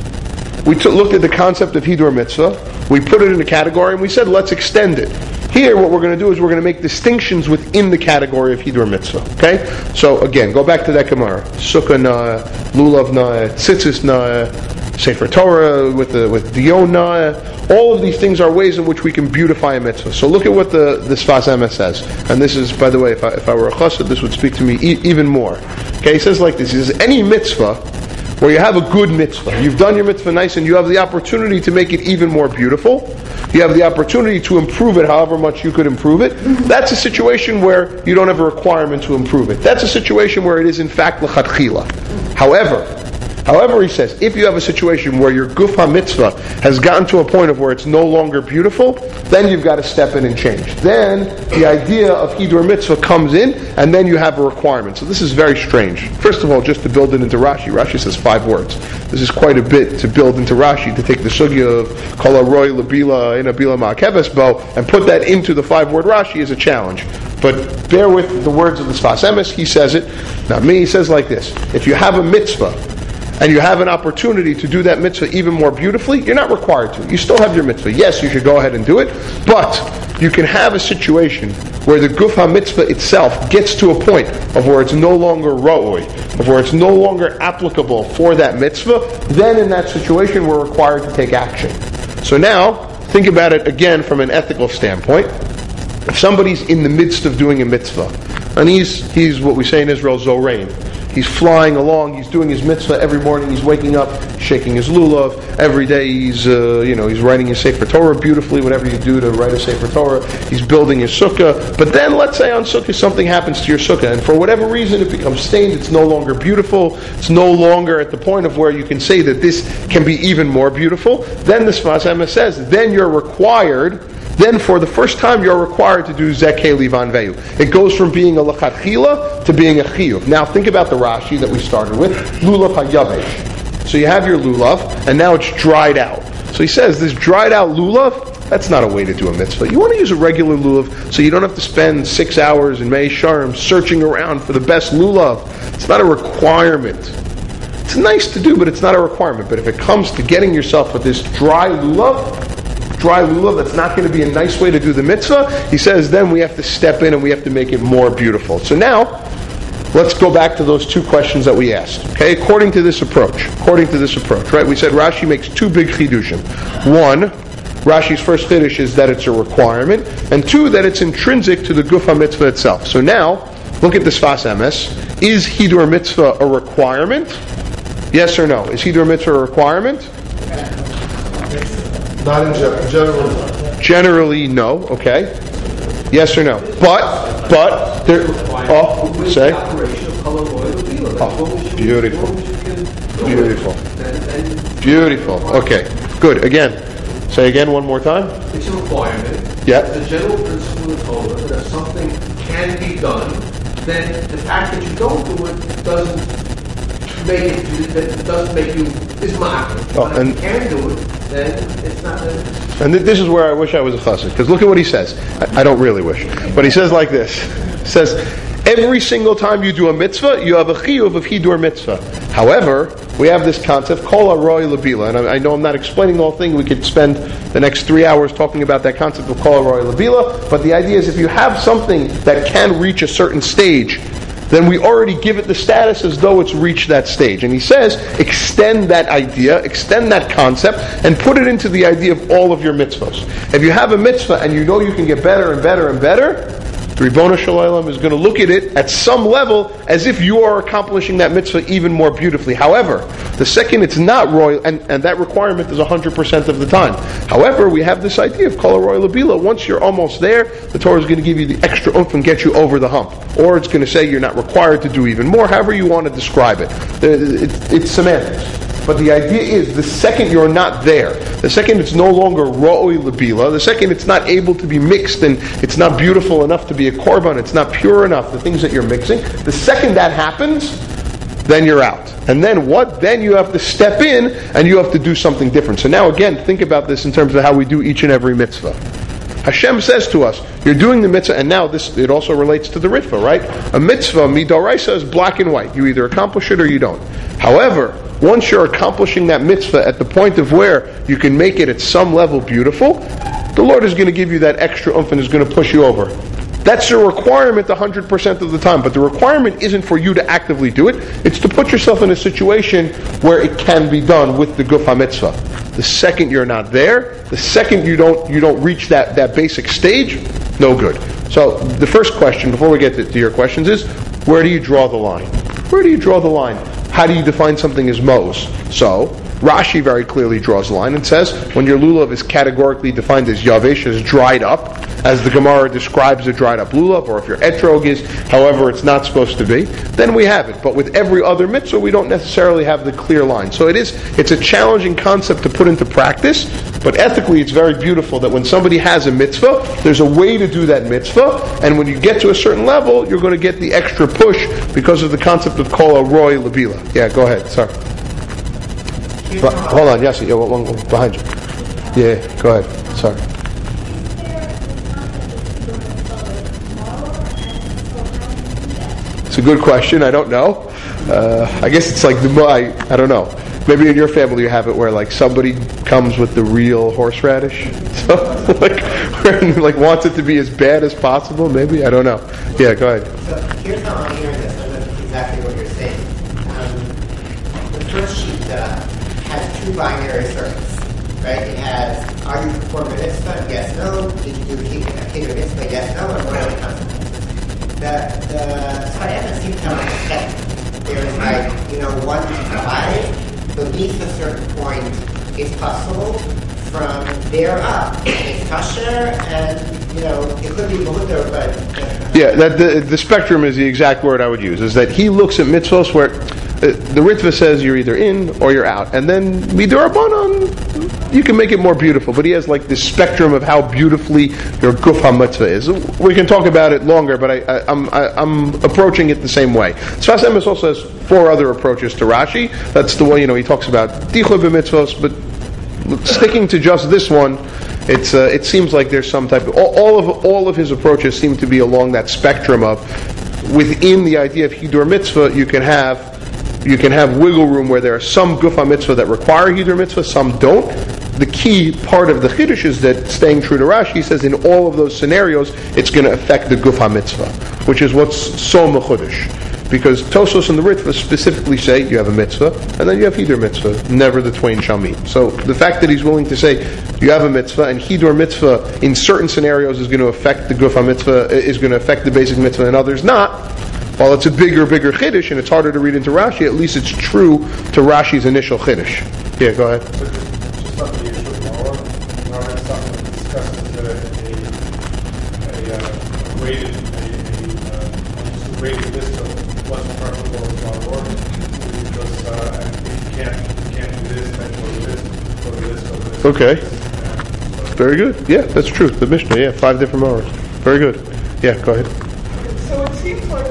S2: we looked at the concept of Hidur mitzvah, we put it in a category, and we said let's extend it. Here, what we're going to do is we're going to make distinctions within the category of Hidur mitzvah. Okay? So again, go back to that Gemara. Sukkah na, lulav na, tzitzis na, Sefer Torah with Dion na. All of these things are ways in which we can beautify a mitzvah. So look at what the Sfas Emes says. And this is, by the way, if I were a chassid, this would speak to me even more. Okay? He says like this. He says, any mitzvah where you have a good mitzvah, you've done your mitzvah nice, and you have the opportunity to make it even more beautiful, you have the opportunity to improve it however much you could improve it, that's a situation where you don't have a requirement to improve it. That's a situation where it is in fact l'chatchila. However, he says, if you have a situation where your guf ha-mitzvah has gotten to a point of where it's no longer beautiful, then you've got to step in and change. Then the idea of Hidur mitzvah comes in, and then you have a requirement. So this is very strange. First of all, just to build it into Rashi, Rashi says 5 words. This is quite a bit to build into Rashi, to take the sugya of kol aroi l'bila ina bila ma'akeves bo and put that into the 5-word Rashi is a challenge. But bear with the words of the Sfas Emes, he says it. Not me, he says like this. If you have a mitzvah, and you have an opportunity to do that mitzvah even more beautifully, you're not required to. You still have your mitzvah. Yes, you should go ahead and do it, but you can have a situation where the guf ha-mitzvah itself gets to a point of where it's no longer ra'oi, of where it's no longer applicable for that mitzvah. Then in that situation, we're required to take action. So now, think about it again from an ethical standpoint. If somebody's in the midst of doing a mitzvah, and he's what we say in Israel, zorein, he's flying along, he's doing his mitzvah every morning, he's waking up, shaking his lulav, every day he's writing his Sefer Torah beautifully, whatever you do to write a Sefer Torah, he's building his sukkah, but then let's say on sukkah something happens to your sukkah, and for whatever reason it becomes stained, it's no longer beautiful, it's no longer at the point of where you can say that this can be even more beautiful, then the Sfas Emes says, then you're required, then for the first time you're required to do Zekei Livanveyu. It goes from being a L'chatchila to being a Chiyuv. Now think about the Rashi that we started with, Lulav HaYavesh. So you have your Lulav, and now it's dried out. So he says, this dried out Lulav, that's not a way to do a mitzvah. You want to use a regular Lulav so you don't have to spend 6 hours in Mei Sharm searching around for the best Lulav. It's not a requirement. It's nice to do, but it's not a requirement. But if it comes to getting yourself with this dry Lulav, dry lulav that's not going to be a nice way to do the mitzvah, he says then we have to step in and we have to make it more beautiful. So now, let's go back to those two questions that we asked. Okay, according to this approach, right? We said Rashi makes two big chidushim. One, Rashi's first chiddush is that it's a requirement, and two, that it's intrinsic to the guf HaMitzvah itself. So now, look at the Sfas Emes. Is Hidur Mitzvah a requirement? Yes or no? Is Hidur Mitzvah a requirement?
S1: Not in general.
S2: Generally, no. Okay. Yes or no? But there. Oh, say. Oh, beautiful. Okay. Good. Again. Say again one more time.
S6: It's a requirement.
S2: Yeah.
S6: The general principle of Torah that if something can be done, then the fact that you don't do it doesn't make you isma'akim. But if you can do it, then it's not.
S2: And this is where I wish I was a chassid, because look at what he says. I don't really wish, but he says like this. He says, every single time you do a mitzvah, you have a chiyuv of hidur mitzvah. However, we have this concept, kol aroi labila, and I know I'm not explaining the whole thing. We could spend the next 3 hours talking about that concept of kol aroi labila, but the idea is if you have something that can reach a certain stage, then we already give it the status as though it's reached that stage. And he says, extend that idea, extend that concept, and put it into the idea of all of your mitzvahs. If you have a mitzvah and you know you can get better and better and better, the Ribono Shel Olam is going to look at it at some level as if you are accomplishing that mitzvah even more beautifully. However, the second it's not royal, and that requirement is 100% of the time. However, we have this idea of kol royal labila. Once you're almost there, the Torah is going to give you the extra oomph and get you over the hump. Or it's going to say you're not required to do even more, however you want to describe it. It's semantics. But the idea is, the second you're not there, the second it's no longer ro'oi labila, the second it's not able to be mixed and it's not beautiful enough to be a korban, it's not pure enough, the things that you're mixing, the second that happens, then you're out. And then what? Then you have to step in and you have to do something different. So now again, think about this in terms of how we do each and every mitzvah. Hashem says to us, you're doing the mitzvah, and now it also relates to the ritva, right? A mitzvah, midoraisa, is black and white. You either accomplish it or you don't. However, once you're accomplishing that mitzvah at the point of where you can make it at some level beautiful, the Lord is going to give you that extra oomph and is going to push you over. That's a requirement 100% of the time, but the requirement isn't for you to actively do it. It's to put yourself in a situation where it can be done with the guf ha-mitzvah. The second you're not there, the second you don't reach that basic stage, no good. So the first question, before we get to your questions, is where do you draw the line? Where do you draw the line? How do you define something as mos? So Rashi very clearly draws a line and says when your lulav is categorically defined as yavesh, as dried up, as the Gemara describes a dried up lulav, or if your etrog is however it's not supposed to be, then we have it. But with every other mitzvah, we don't necessarily have the clear line. So it's a challenging concept to put into practice, but ethically it's very beautiful that when somebody has a mitzvah, there's a way to do that mitzvah, and when you get to a certain level, you're going to get the extra push because of the concept of kol roy labila. Yeah, go ahead. Sorry. Hold on, Yossi. Yeah, one behind you. Yeah, go ahead. Sorry. It's a good question. I don't know. I guess it's like I don't know. Maybe in your family you have it where like somebody comes with the real horseradish, so like wants it to be as bad as possible. Maybe, I don't know. Yeah, go ahead.
S3: So here's how I'm hearing this. I don't know exactly what you're saying. The first sheet has two binary circuits, right? It has, are you performing a mitzvah? Yes, no. Did you do a kiddur mitzvah? Yes, no. And what are the consequences? The Sfas seems to have like a step. There's like, 1 to 5. Beneath a certain point, it's possible. From there up, it's kosher, and it could be mutter, but
S2: yeah, that the spectrum is the exact word I would use. Is that he looks at mitzvos where the Ritva says you're either in or you're out, and then midurabanan you can make it more beautiful. But he has like this spectrum of how beautifully your guf ha-mitzvah is. We can talk about it longer, but I'm approaching it the same way. Sfas Emes also has 4 other approaches to Rashi. That's the one he talks about dichur b'mitzvos, but sticking to just this one, it seems like there's some type of all of his approaches seem to be along that spectrum of within the idea of hidur mitzvah you can have wiggle room where there are some guf ha-mitzvah that require hidur mitzvah, some don't, the key part of the Chiddush is that, staying true to Rashi, he says in all of those scenarios, it's going to affect the Guf HaMitzvah, which is what's so mechudesh. Because Tosos and the Ritva specifically say you have a mitzvah, and then you have Hidur mitzvah, never the twain shall meet. So the fact that he's willing to say you have a mitzvah, and Hidur mitzvah in certain scenarios is going to affect the Guf HaMitzvah, is going to affect the basic mitzvah, and others not, while it's a bigger Chiddush, and it's harder to read into Rashi, at least it's true to Rashi's initial Chiddush. Yeah, go ahead.
S7: Just on the issue of Noah, something discusses a rated list of what's preferable to our Lord, because if you can't do this, then go to this, go to this, go to this.
S2: Okay. Very good. Yeah, that's true. The Mishnah, yeah, 5 different hours. Very good. Yeah, go ahead.
S8: So it seems like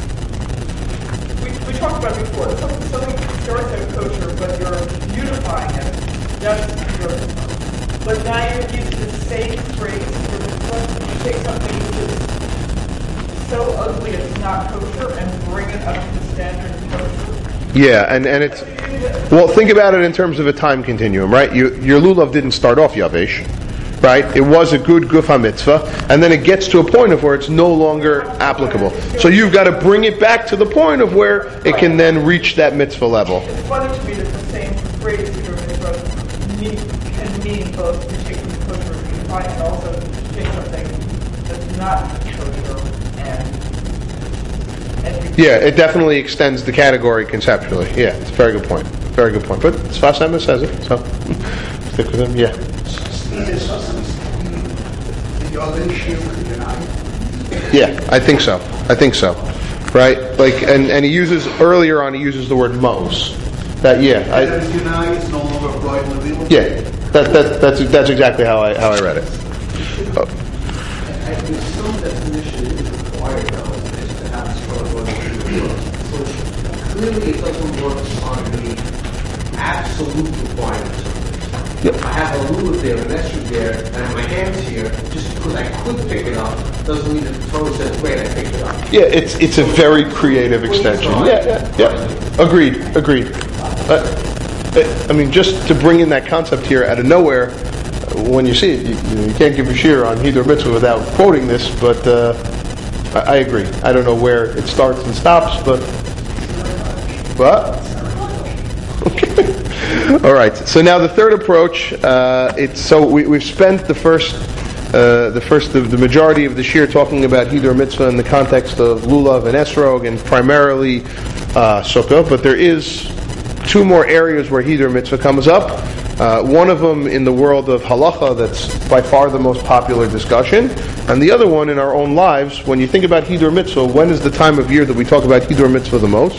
S8: we talked about it before. Something starts out kosher, but you're beautifying it. That's beautiful. But now you're using the same phrase for the question. You take something which is so ugly it's not kosher and bring it up to the standard of kosher.
S2: Yeah, and it's... Well, think about it in terms of a time continuum, right? Your lulav didn't start off yavesh, right? It was a good guf ha-mitzvah, and then it gets to a point of where it's no longer applicable. So you've got to bring it back to the point of where it can then reach that mitzvah level.
S8: It's funny to me that the same phrase here can mean both to take from kosher and beautify, and also to take something that's not kosher and
S2: yeah, it definitely extends the category conceptually. Yeah, it's a very good point. Very good point. But Sfas Emes says it, so stick with him. Yeah. Yeah, I think so. Right? Like, and he uses earlier on. He uses the word mos. That yeah. Yeah. That's exactly how I read it. Oh.
S6: Some definition is required though, is to have a strong so clearly it doesn't work on the absolute requirements. Yep. I have a lulav there, an esrog there, and I have my hands here. Just because I could pick it up doesn't mean that the Torah says, wait, I picked it up.
S2: Yeah, it's a very creative extension. Yeah. Agreed. I mean, just to bring in that concept here out of nowhere, when you see it, you can't give a shir on Hidur Mitzvah without quoting this, but I agree. I don't know where it starts and stops, but... Okay. All right. So now the third approach, we've spent the majority of the shir talking about Hidur Mitzvah in the context of Lulav and Esrog and primarily Sukkah, but there is 2 more areas where Hidur Mitzvah comes up. One of them in the world of halacha, that's by far the most popular discussion, and the other one in our own lives. When you think about Hidur Mitzvah, when is the time of year that we talk about Hidur Mitzvah the most?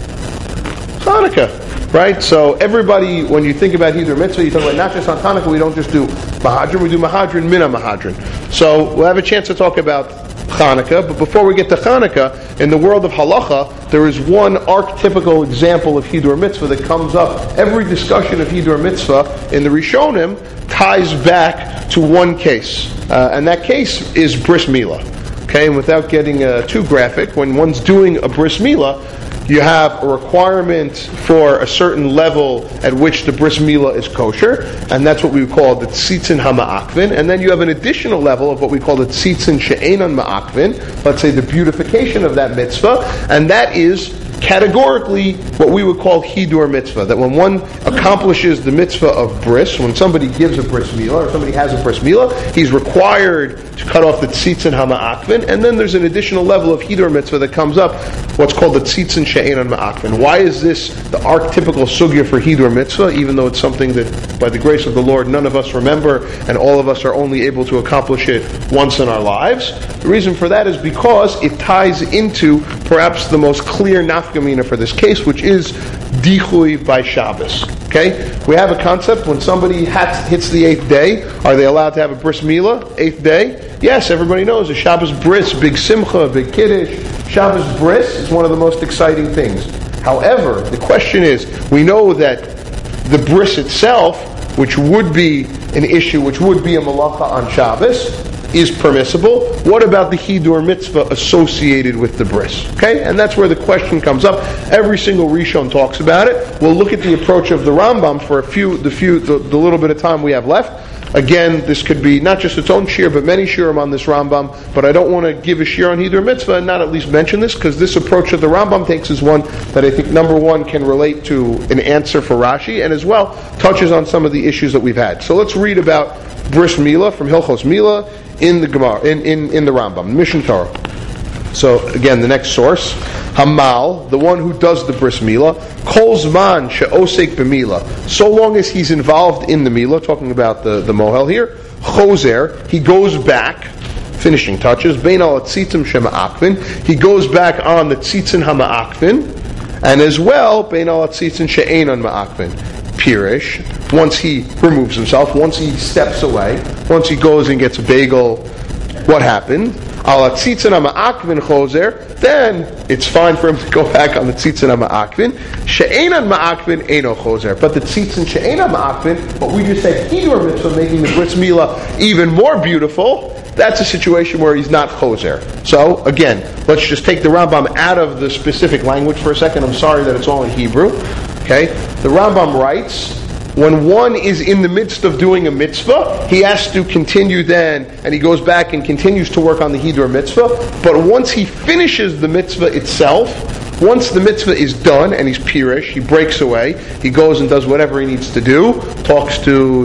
S2: Hanukkah, right? So everybody, when you think about Hidur Mitzvah, you talk about not just on Hanukkah, we don't just do Mahadran, we do Mahadran, Mina Mahadran. So we'll have a chance to talk about Hanukkah, but before we get to Hanukkah, in the world of halacha, there is one archetypical example of Hidur Mitzvah that comes up. Every discussion of Hidur Mitzvah in the Rishonim ties back to one case, and that case is Bris Milah. Okay, and without getting too graphic, when one's doing a Bris Milah, you have a requirement for a certain level at which the bris milah is kosher, and that's what we call the tzitzin hama'akvin. And then you have an additional level of what we call the tzitzin she'enon ma'akvin, let's say the beautification of that mitzvah, and that is categorically what we would call hidur mitzvah, that when one accomplishes the mitzvah of bris, when somebody gives a bris milah, or somebody has a bris milah, he's required to cut off the tzitzin hama'akvin, and then there's an additional level of hidur mitzvah that comes up, what's called the tzitzin she'enon ma'akvin. Why is this the archetypical sugya for hidur mitzvah, even though it's something that, by the grace of the Lord, none of us remember, and all of us are only able to accomplish it once in our lives? The reason for that is because it ties into perhaps the most clear nafkamina for this case, which is dichui by Shabbos. Okay? We have a concept, when somebody hits the 8th day, are they allowed to have a bris milah, 8th day? Yes, everybody knows a Shabbos bris, big simcha, big kiddush. Shabbos bris is one of the most exciting things. However, the question is, we know that the bris itself, which would be an issue, which would be a malacha on Shabbos, is permissible. What about the hidur mitzvah associated with the bris? Okay, and that's where the question comes up. Every single Rishon talks about it. We'll look at the approach of the Rambam for the little bit of time we have left. Again, this could be not just its own shir, but many shirim on this Rambam. But I don't want to give a shir on hidur mitzvah and not at least mention this, because this approach that the Rambam takes is one that I think, number one, can relate to an answer for Rashi, and as well touches on some of the issues that we've had. So let's read about bris milah from Hilchos Milah in the Gemara, in the Rambam, Mishnah Torah. So again, the next source, Hamal, the one who does the bris milah, kol zman she'osek b'milah, so long as he's involved in the milah, talking about the mohel here, choser, he goes back, finishing touches, bein al tzitzim shema'akvin, he goes back on the tzitzin hama'akvin, and as well, bein al tzitzin she'enon ma'akvin, pirish, once he removes himself, once he steps away, once he goes and gets a bagel, what happened? Al tzitzin hama'akvin choser, then it's fine for him to go back on the tzitzin hama'akvin. She'enan ma'akvin eino choser. But the tzitzin she'enan ma'akvin, but we just said hidur mitzvah, making the bris milah even more beautiful, that's a situation where he's not choser. So, again, let's just take the Rambam out of the specific language for a second. I'm sorry that it's all in Hebrew. Okay? The Rambam writes, when one is in the midst of doing a mitzvah, he has to continue then, and he goes back and continues to work on the hidur mitzvah. But once he finishes the mitzvah itself, once the mitzvah is done and he's pirish, he breaks away, he goes and does whatever he needs to do, talks to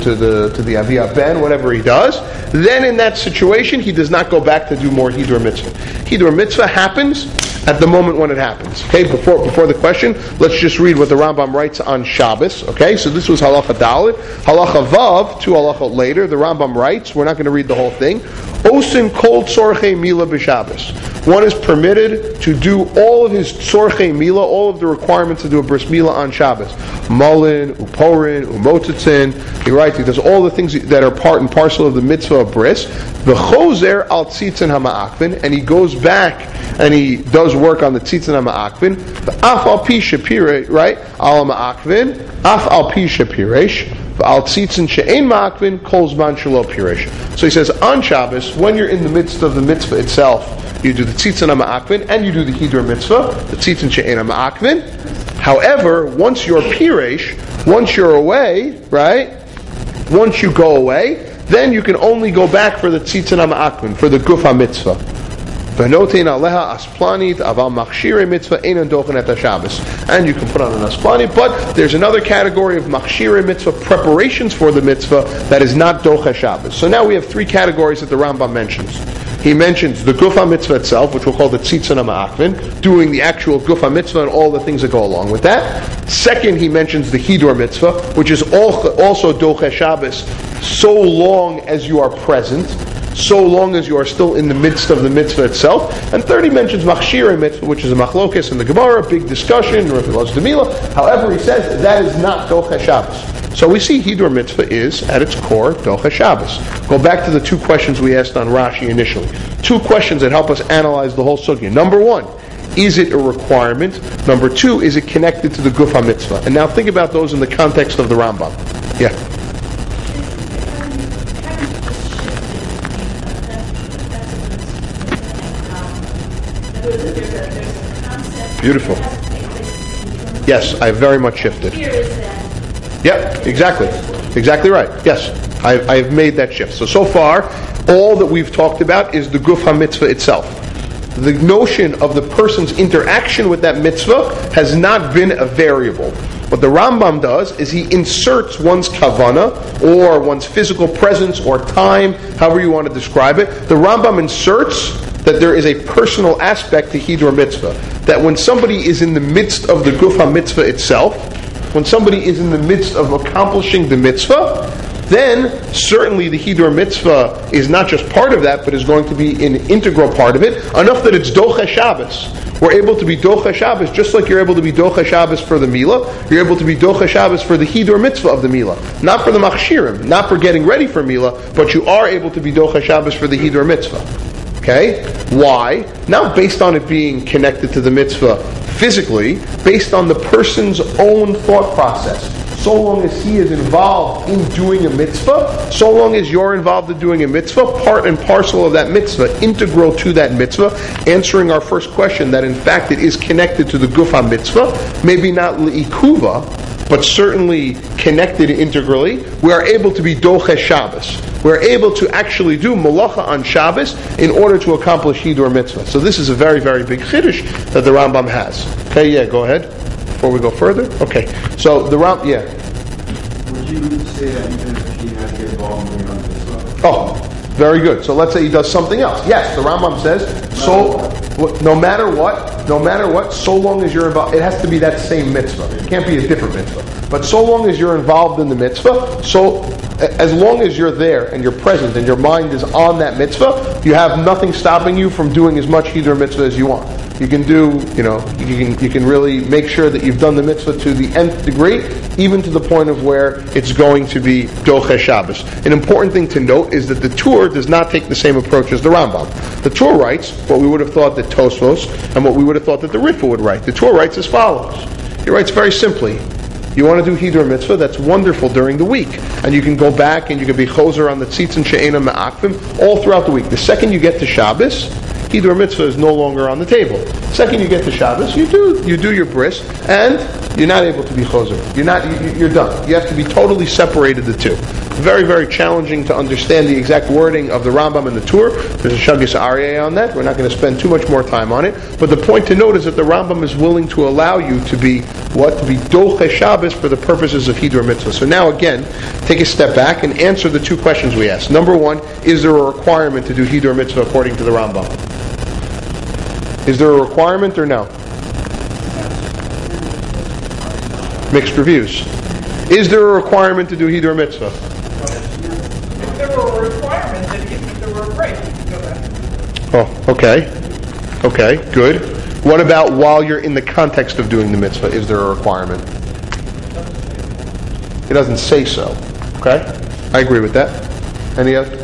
S2: the Aviyah Ben, whatever he does, then in that situation he does not go back to do more hidur mitzvah. Hidur mitzvah happens at the moment when it happens. Okay, before the question, let's just read what the Rambam writes on Shabbos. Okay, so this was halacha dalet. Halacha vav, 2 halacha later, the Rambam writes, we're not going to read the whole thing, osin kol tzorchei milah b'Shabbos. One is permitted to do all of his tzorchei milah, all of the requirements to do a bris milah on Shabbos. Malin, uporin, umotzitzin. He writes, he does all the things that are part and parcel of the mitzvah of bris. V'chozer al tzitzin hama'akvin, and he goes back and he does work on the tzitzin hama'akvin. Af al pi shapirei, right? Al ma'akvin, af al pi shapiresh. Al tzitzin she'ein ma'akvin, kol zman shelo piresh. So he says, on Shabbos, when you're in the midst of the mitzvah itself, you do the tzitzin hama'akvin and you do the hidur mitzvah, the tzitzin she'ein hama'akvin. However, once you're piresh, once you're away, right? Once you go away, then you can only go back for the tzitzin hama'akvin, for the guf hamitzvah. V'notein aleha asplanit aval machshirei mitzvah einon dochen et Shabbos. And you can put on an asplani, but there's another category of machshirei mitzvah, preparations for the mitzvah, that is not dochen Shabbos. So now we have 3 categories that the Rambam mentions. He mentions the guf mitzvah itself, which we'll call the tzitzin hama'akvin, doing the actual guf mitzvah and all the things that go along with that. Second, he mentions the hidur mitzvah, which is also dochen Shabbos, so long as you are present, so long as you are still in the midst of the mitzvah itself. And third, he mentions machshirei mitzvah, which is a machlokes in the Gemara, big discussion, however, he says that is not dochen Shabbos. So we see hidur mitzvah is, at its core, dochen Shabbos. Go back to the 2 questions we asked on Rashi initially. 2 questions that help us analyze the whole sugya. Number 1, is it a requirement? Number 2, is it connected to the guf mitzvah? And now think about those in the context of the Rambam. Yeah. Beautiful. Yes, I very much shifted. Yeah, exactly. Exactly right. Yes, I've made that shift. So far, all that we've talked about is the guf ha-mitzvah itself. The notion of the person's interaction with that mitzvah has not been a variable. What the Rambam does is he inserts one's kavana, or one's physical presence, or time, however you want to describe it. The Rambam inserts that there is a personal aspect to hidur mitzvah. That when somebody is in the midst of the guf ha-mitzvah itself, when somebody is in the midst of accomplishing the mitzvah, then certainly the hidur mitzvah is not just part of that, but is going to be an integral part of it, enough that it's dochen Shabbos. We're able to be dochen Shabbos, just like you're able to be dochen Shabbos for the milah, you're able to be dochen Shabbos for the hidur mitzvah of the milah. Not for the machshirim, not for getting ready for milah, but you are able to be dochen Shabbos for the hidur mitzvah. Okay? Why? Not based on it being connected to the mitzvah physically, based on the person's own thought process. so long as he is involved in doing a mitzvah, so long as you're involved in doing a mitzvah, part and parcel of that mitzvah, integral to that mitzvah, answering our first question that in fact it is connected to the guf ha-mitzvah, maybe not li'ikuva, but certainly connected integrally, we are able to be doche Shabbos. We're able to actually do malacha on Shabbos in order to accomplish hidur mitzvah. So this is a very, very big chiddush that the Rambam has. Okay, yeah, go ahead. Before we go further. Okay, so the Rambam, yeah.
S6: Would you say that even if he had to get involved in the mitzvah?
S2: Oh, very good. So let's say he does something else. Yes, the Rambam says, so no matter what, so long as you're involved, it has to be that same mitzvah. It can't be a different mitzvah. But so long as you're involved in the mitzvah, so as long as you're there and you're present and your mind is on that mitzvah, you have nothing stopping you from doing as much hidur mitzvah as you want. You can do, you can really make sure that you've done the mitzvah to the nth degree, even to the point of where it's going to be doche Shabbos. An important thing to note is that the Tur does not take the same approach as the Rambam. The Tur writes what we would have thought that Tosfos and what we would have thought that the Ritva would write. The Tur writes as follows. He writes very simply, you want to do hidur mitzvah, that's wonderful during the week. And you can go back and you can be choser on the tzitzin she'ena ma'akvim all throughout the week. The second you get to Shabbos, hidur mitzvah is no longer on the table. Second you get to Shabbos, you do your bris, and you're not able to be choser. You're done. You have to be totally separated the two. Very, very challenging to understand the exact wording of the Rambam and the Tur. There's a Shagis Aryeh on that. We're not going to spend too much more time on it. But the point to note is that the Rambam is willing to allow you to be doche Shabbos for the purposes of hidur mitzvah. So now again, take a step back and answer the two questions we asked. Number one, is there a requirement to do hidur mitzvah according to the Rambam? Is there a requirement or no? Mixed reviews. Is there a requirement to do hidur mitzvah?
S8: If there were a requirement, then if there were a break, you could go back.
S2: Oh, okay. Okay, good. What about while you're in the context of doing the mitzvah? Is there a requirement? It doesn't say so. Okay? I agree with that. Any other?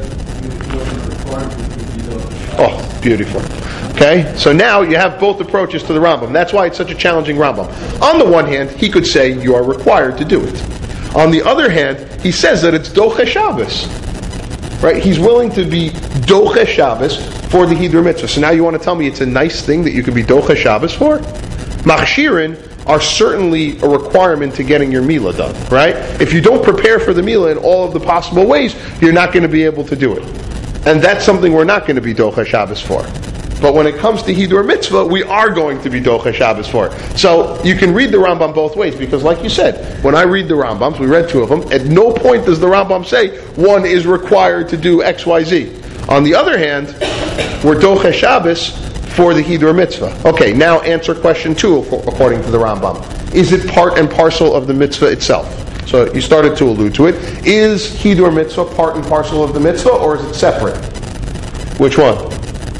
S2: Oh, beautiful. Okay? So now you have both approaches to the Rambam. That's why it's such a challenging Rambam. On the one hand, he could say you are required to do it. On the other hand, he says that it's doche Shabbos. Right? He's willing to be doche Shabbos for the hidur mitzvah. So now you want to tell me it's a nice thing that you could be doche Shabbos for? Machshirin are certainly a requirement to getting your milah done. Right? If you don't prepare for the milah in all of the possible ways, you're not going to be able to do it. And that's something we're not going to be doche Shabbos for. But when it comes to hidur mitzvah, we are going to be doche Shabbos for it. So you can read the Rambam both ways, because like you said, when I read the Rambams, we read two of them, at no point does the Rambam say one is required to do X, Y, Z. On the other hand, we're doche Shabbos for the hidur mitzvah. Okay, now answer question 2 according to the Rambam. Is it part and parcel of the mitzvah itself? So you started to allude to it. Is hidur mitzvah part and parcel of the mitzvah, or is it separate? Which one?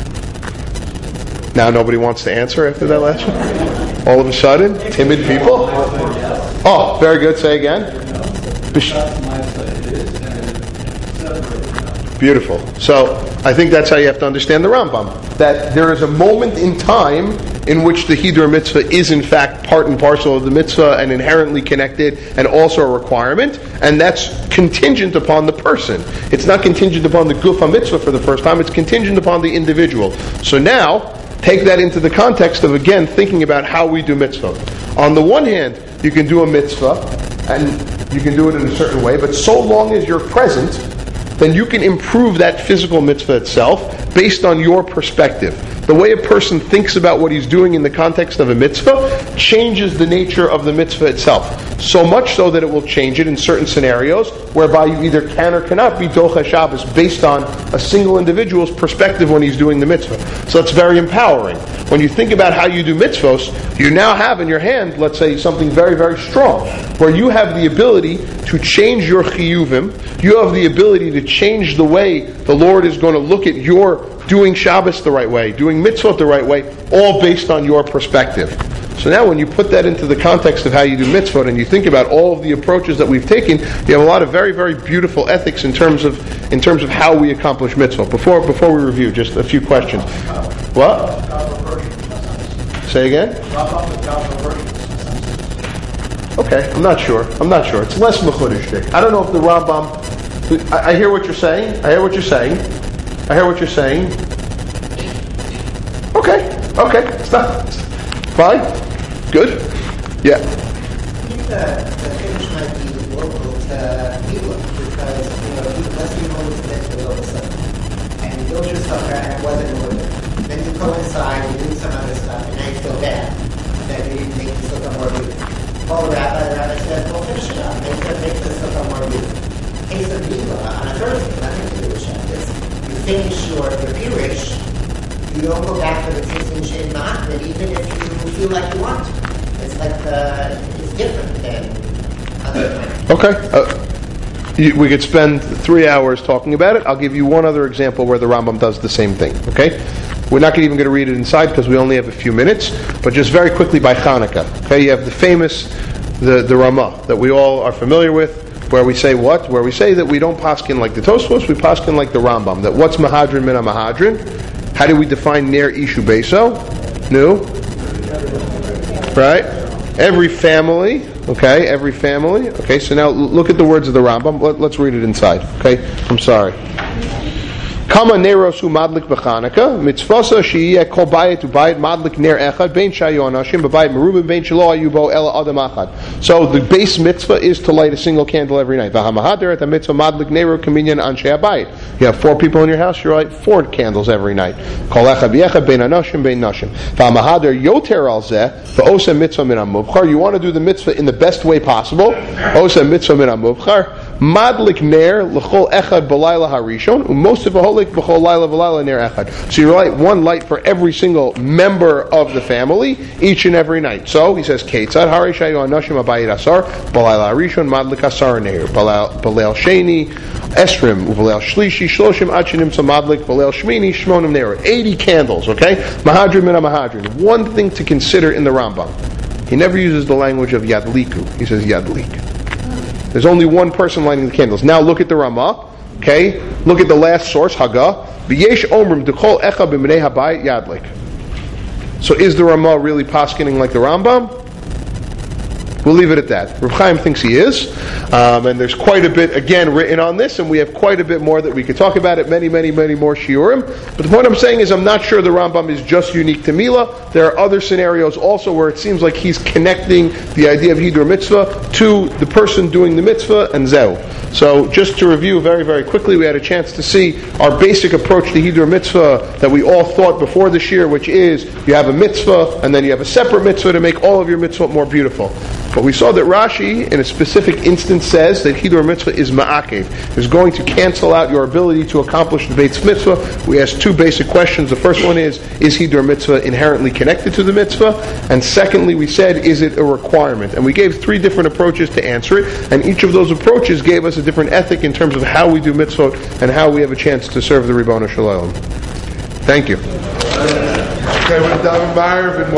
S2: Now nobody wants to answer after that last one? All of a sudden? Timid people? Oh, very good. Say again. Beautiful. So I think that's how you have to understand the Rambam. That there is a moment in time in which the hidur mitzvah is in fact part and parcel of the mitzvah and inherently connected and also a requirement, and that's contingent upon the person. It's not contingent upon the guf ha-mitzvah for the first time, it's contingent upon the individual. So now, take that into the context of, again, thinking about how we do mitzvah. On the one hand, you can do a mitzvah, and you can do it in a certain way, but so long as you're present, then you can improve that physical mitzvah itself based on your perspective. The way a person thinks about what he's doing in the context of a mitzvah changes the nature of the mitzvah itself. So much so that it will change it in certain scenarios whereby you either can or cannot be doche Shabbos based on a single individual's perspective when he's doing the mitzvah. So it's very empowering. When you think about how you do mitzvahs, you now have in your hand, let's say, something very, very strong, where you have the ability to change your chiyuvim, you have the ability to change the way the Lord is going to look at your doing Shabbos the right way, doing mitzvah the right way, all based on your perspective. So now when you put that into the context of how you do mitzvah and you think about all of the approaches that we've taken, you have a lot of very, very beautiful ethics in terms of how we accomplish mitzvah. Before we review, just a few questions. What? Say again? Okay, I'm not sure. It's less mechudesh. I don't know if the Rambam. I hear what you're saying. Okay, stop. Fine, good. Yeah.
S3: I think the finish might be local to people because, let's be honest, that's a little something. And you build yourself there and it wasn't worth it. Then you go inside and do some other stuff and now you feel bad that you didn't make this look more beautiful. Call the rabbi says, well, finish it up. Make this look more beautiful. Case of Mila on a Thursday, nothing to do with Shabbos. You finish your Pirish, you don't go back to the 16 Shin Ma'akid even if you feel like you want to. It's like it's different than other times.
S2: Okay. We could spend 3 hours talking about it. I'll give you one other example where the Rambam does the same thing. Okay? We're not even going to read it inside because we only have a few minutes, but just very quickly by Hanukkah. Okay? You have the famous, the Ramah that we all are familiar with, where we say what? Where we say that we don't paskin like the Tosfos, we paskin like the Rambam. That what's Mahadrin min Mahadrin? How do we define Ner Ishu Beso? No? Right? Every family. Okay, so now look at the words of the Rambam. Let's read it inside. Okay? I'm sorry. Kama nerosu madlik b'Chanukah mitzvasa sheyeh kol bayit ubayit madlik ner echad bein shayu anashim b'bayit merubim bein shelo ayubo ela adam achad. So the base mitzvah is to light a single candle every night. V'hamahadar et mitzvah madlik nero kaminyan anshe habayit. You have 4 people in your house, you light 4 candles every night. Kol echad b'echad bein anashim bein nashim. V'hamahadar yoter al zeh v'osa mitzvah min hamubchar. You want to do the mitzvah in the best way possible. Osa mitzvah min hamubchar. Madlik ner l'chol echad b'layla harishon u'mos v'holik b'chol layla v'layla ner echad. So you light one light for every single member of the family each and every night. So he says Ketzad Hari Shayu Anashim Abayit Asar B'layla Harishon Madlik Asar Ner B'leil Sheni Esrim B'leil Shlishi Shloshim Achinim Samadlik B'leil Shmini Shmonim Ner. 80 candles. Okay, Mahadrin min Mahadrin. One thing to consider in the Rambam. He never uses the language of Yadliku. He says Yadlik. There's only one person lighting the candles. Now look at the Ramah. Okay, look at the last source, Haggah. V'yesh omrim dekol echa b'minei habayit yadlik. So is the Ramah really paskening like the Rambam? We'll leave it at that. Reb Chaim thinks he is. And there's quite a bit, again, written on this, and we have quite a bit more that we could talk about it, many more shiurim. But the point I'm saying is I'm not sure the Rambam is just unique to Mila. There are other scenarios also where it seems like he's connecting the idea of Hidur Mitzvah to the person doing the Mitzvah and Zeu. So just to review very, very quickly, we had a chance to see our basic approach to Hidur Mitzvah that we all thought before this year, which is you have a mitzvah and then you have a separate mitzvah to make all of your mitzvah more beautiful. But we saw that Rashi, in a specific instance, says that Hidur Mitzvah is ma'akev. It's going to cancel out your ability to accomplish the Beitz Mitzvah. We asked 2 basic questions. The first one is Hidur Mitzvah inherently connected to the Mitzvah? And secondly, we said, is it a requirement? And we gave 3 different approaches to answer it, and each of those approaches gave us a different ethic in terms of how we do Mitzvah and how we have a chance to serve the Ribono Shel Olam. Thank you.
S1: Okay, we're David Meyer.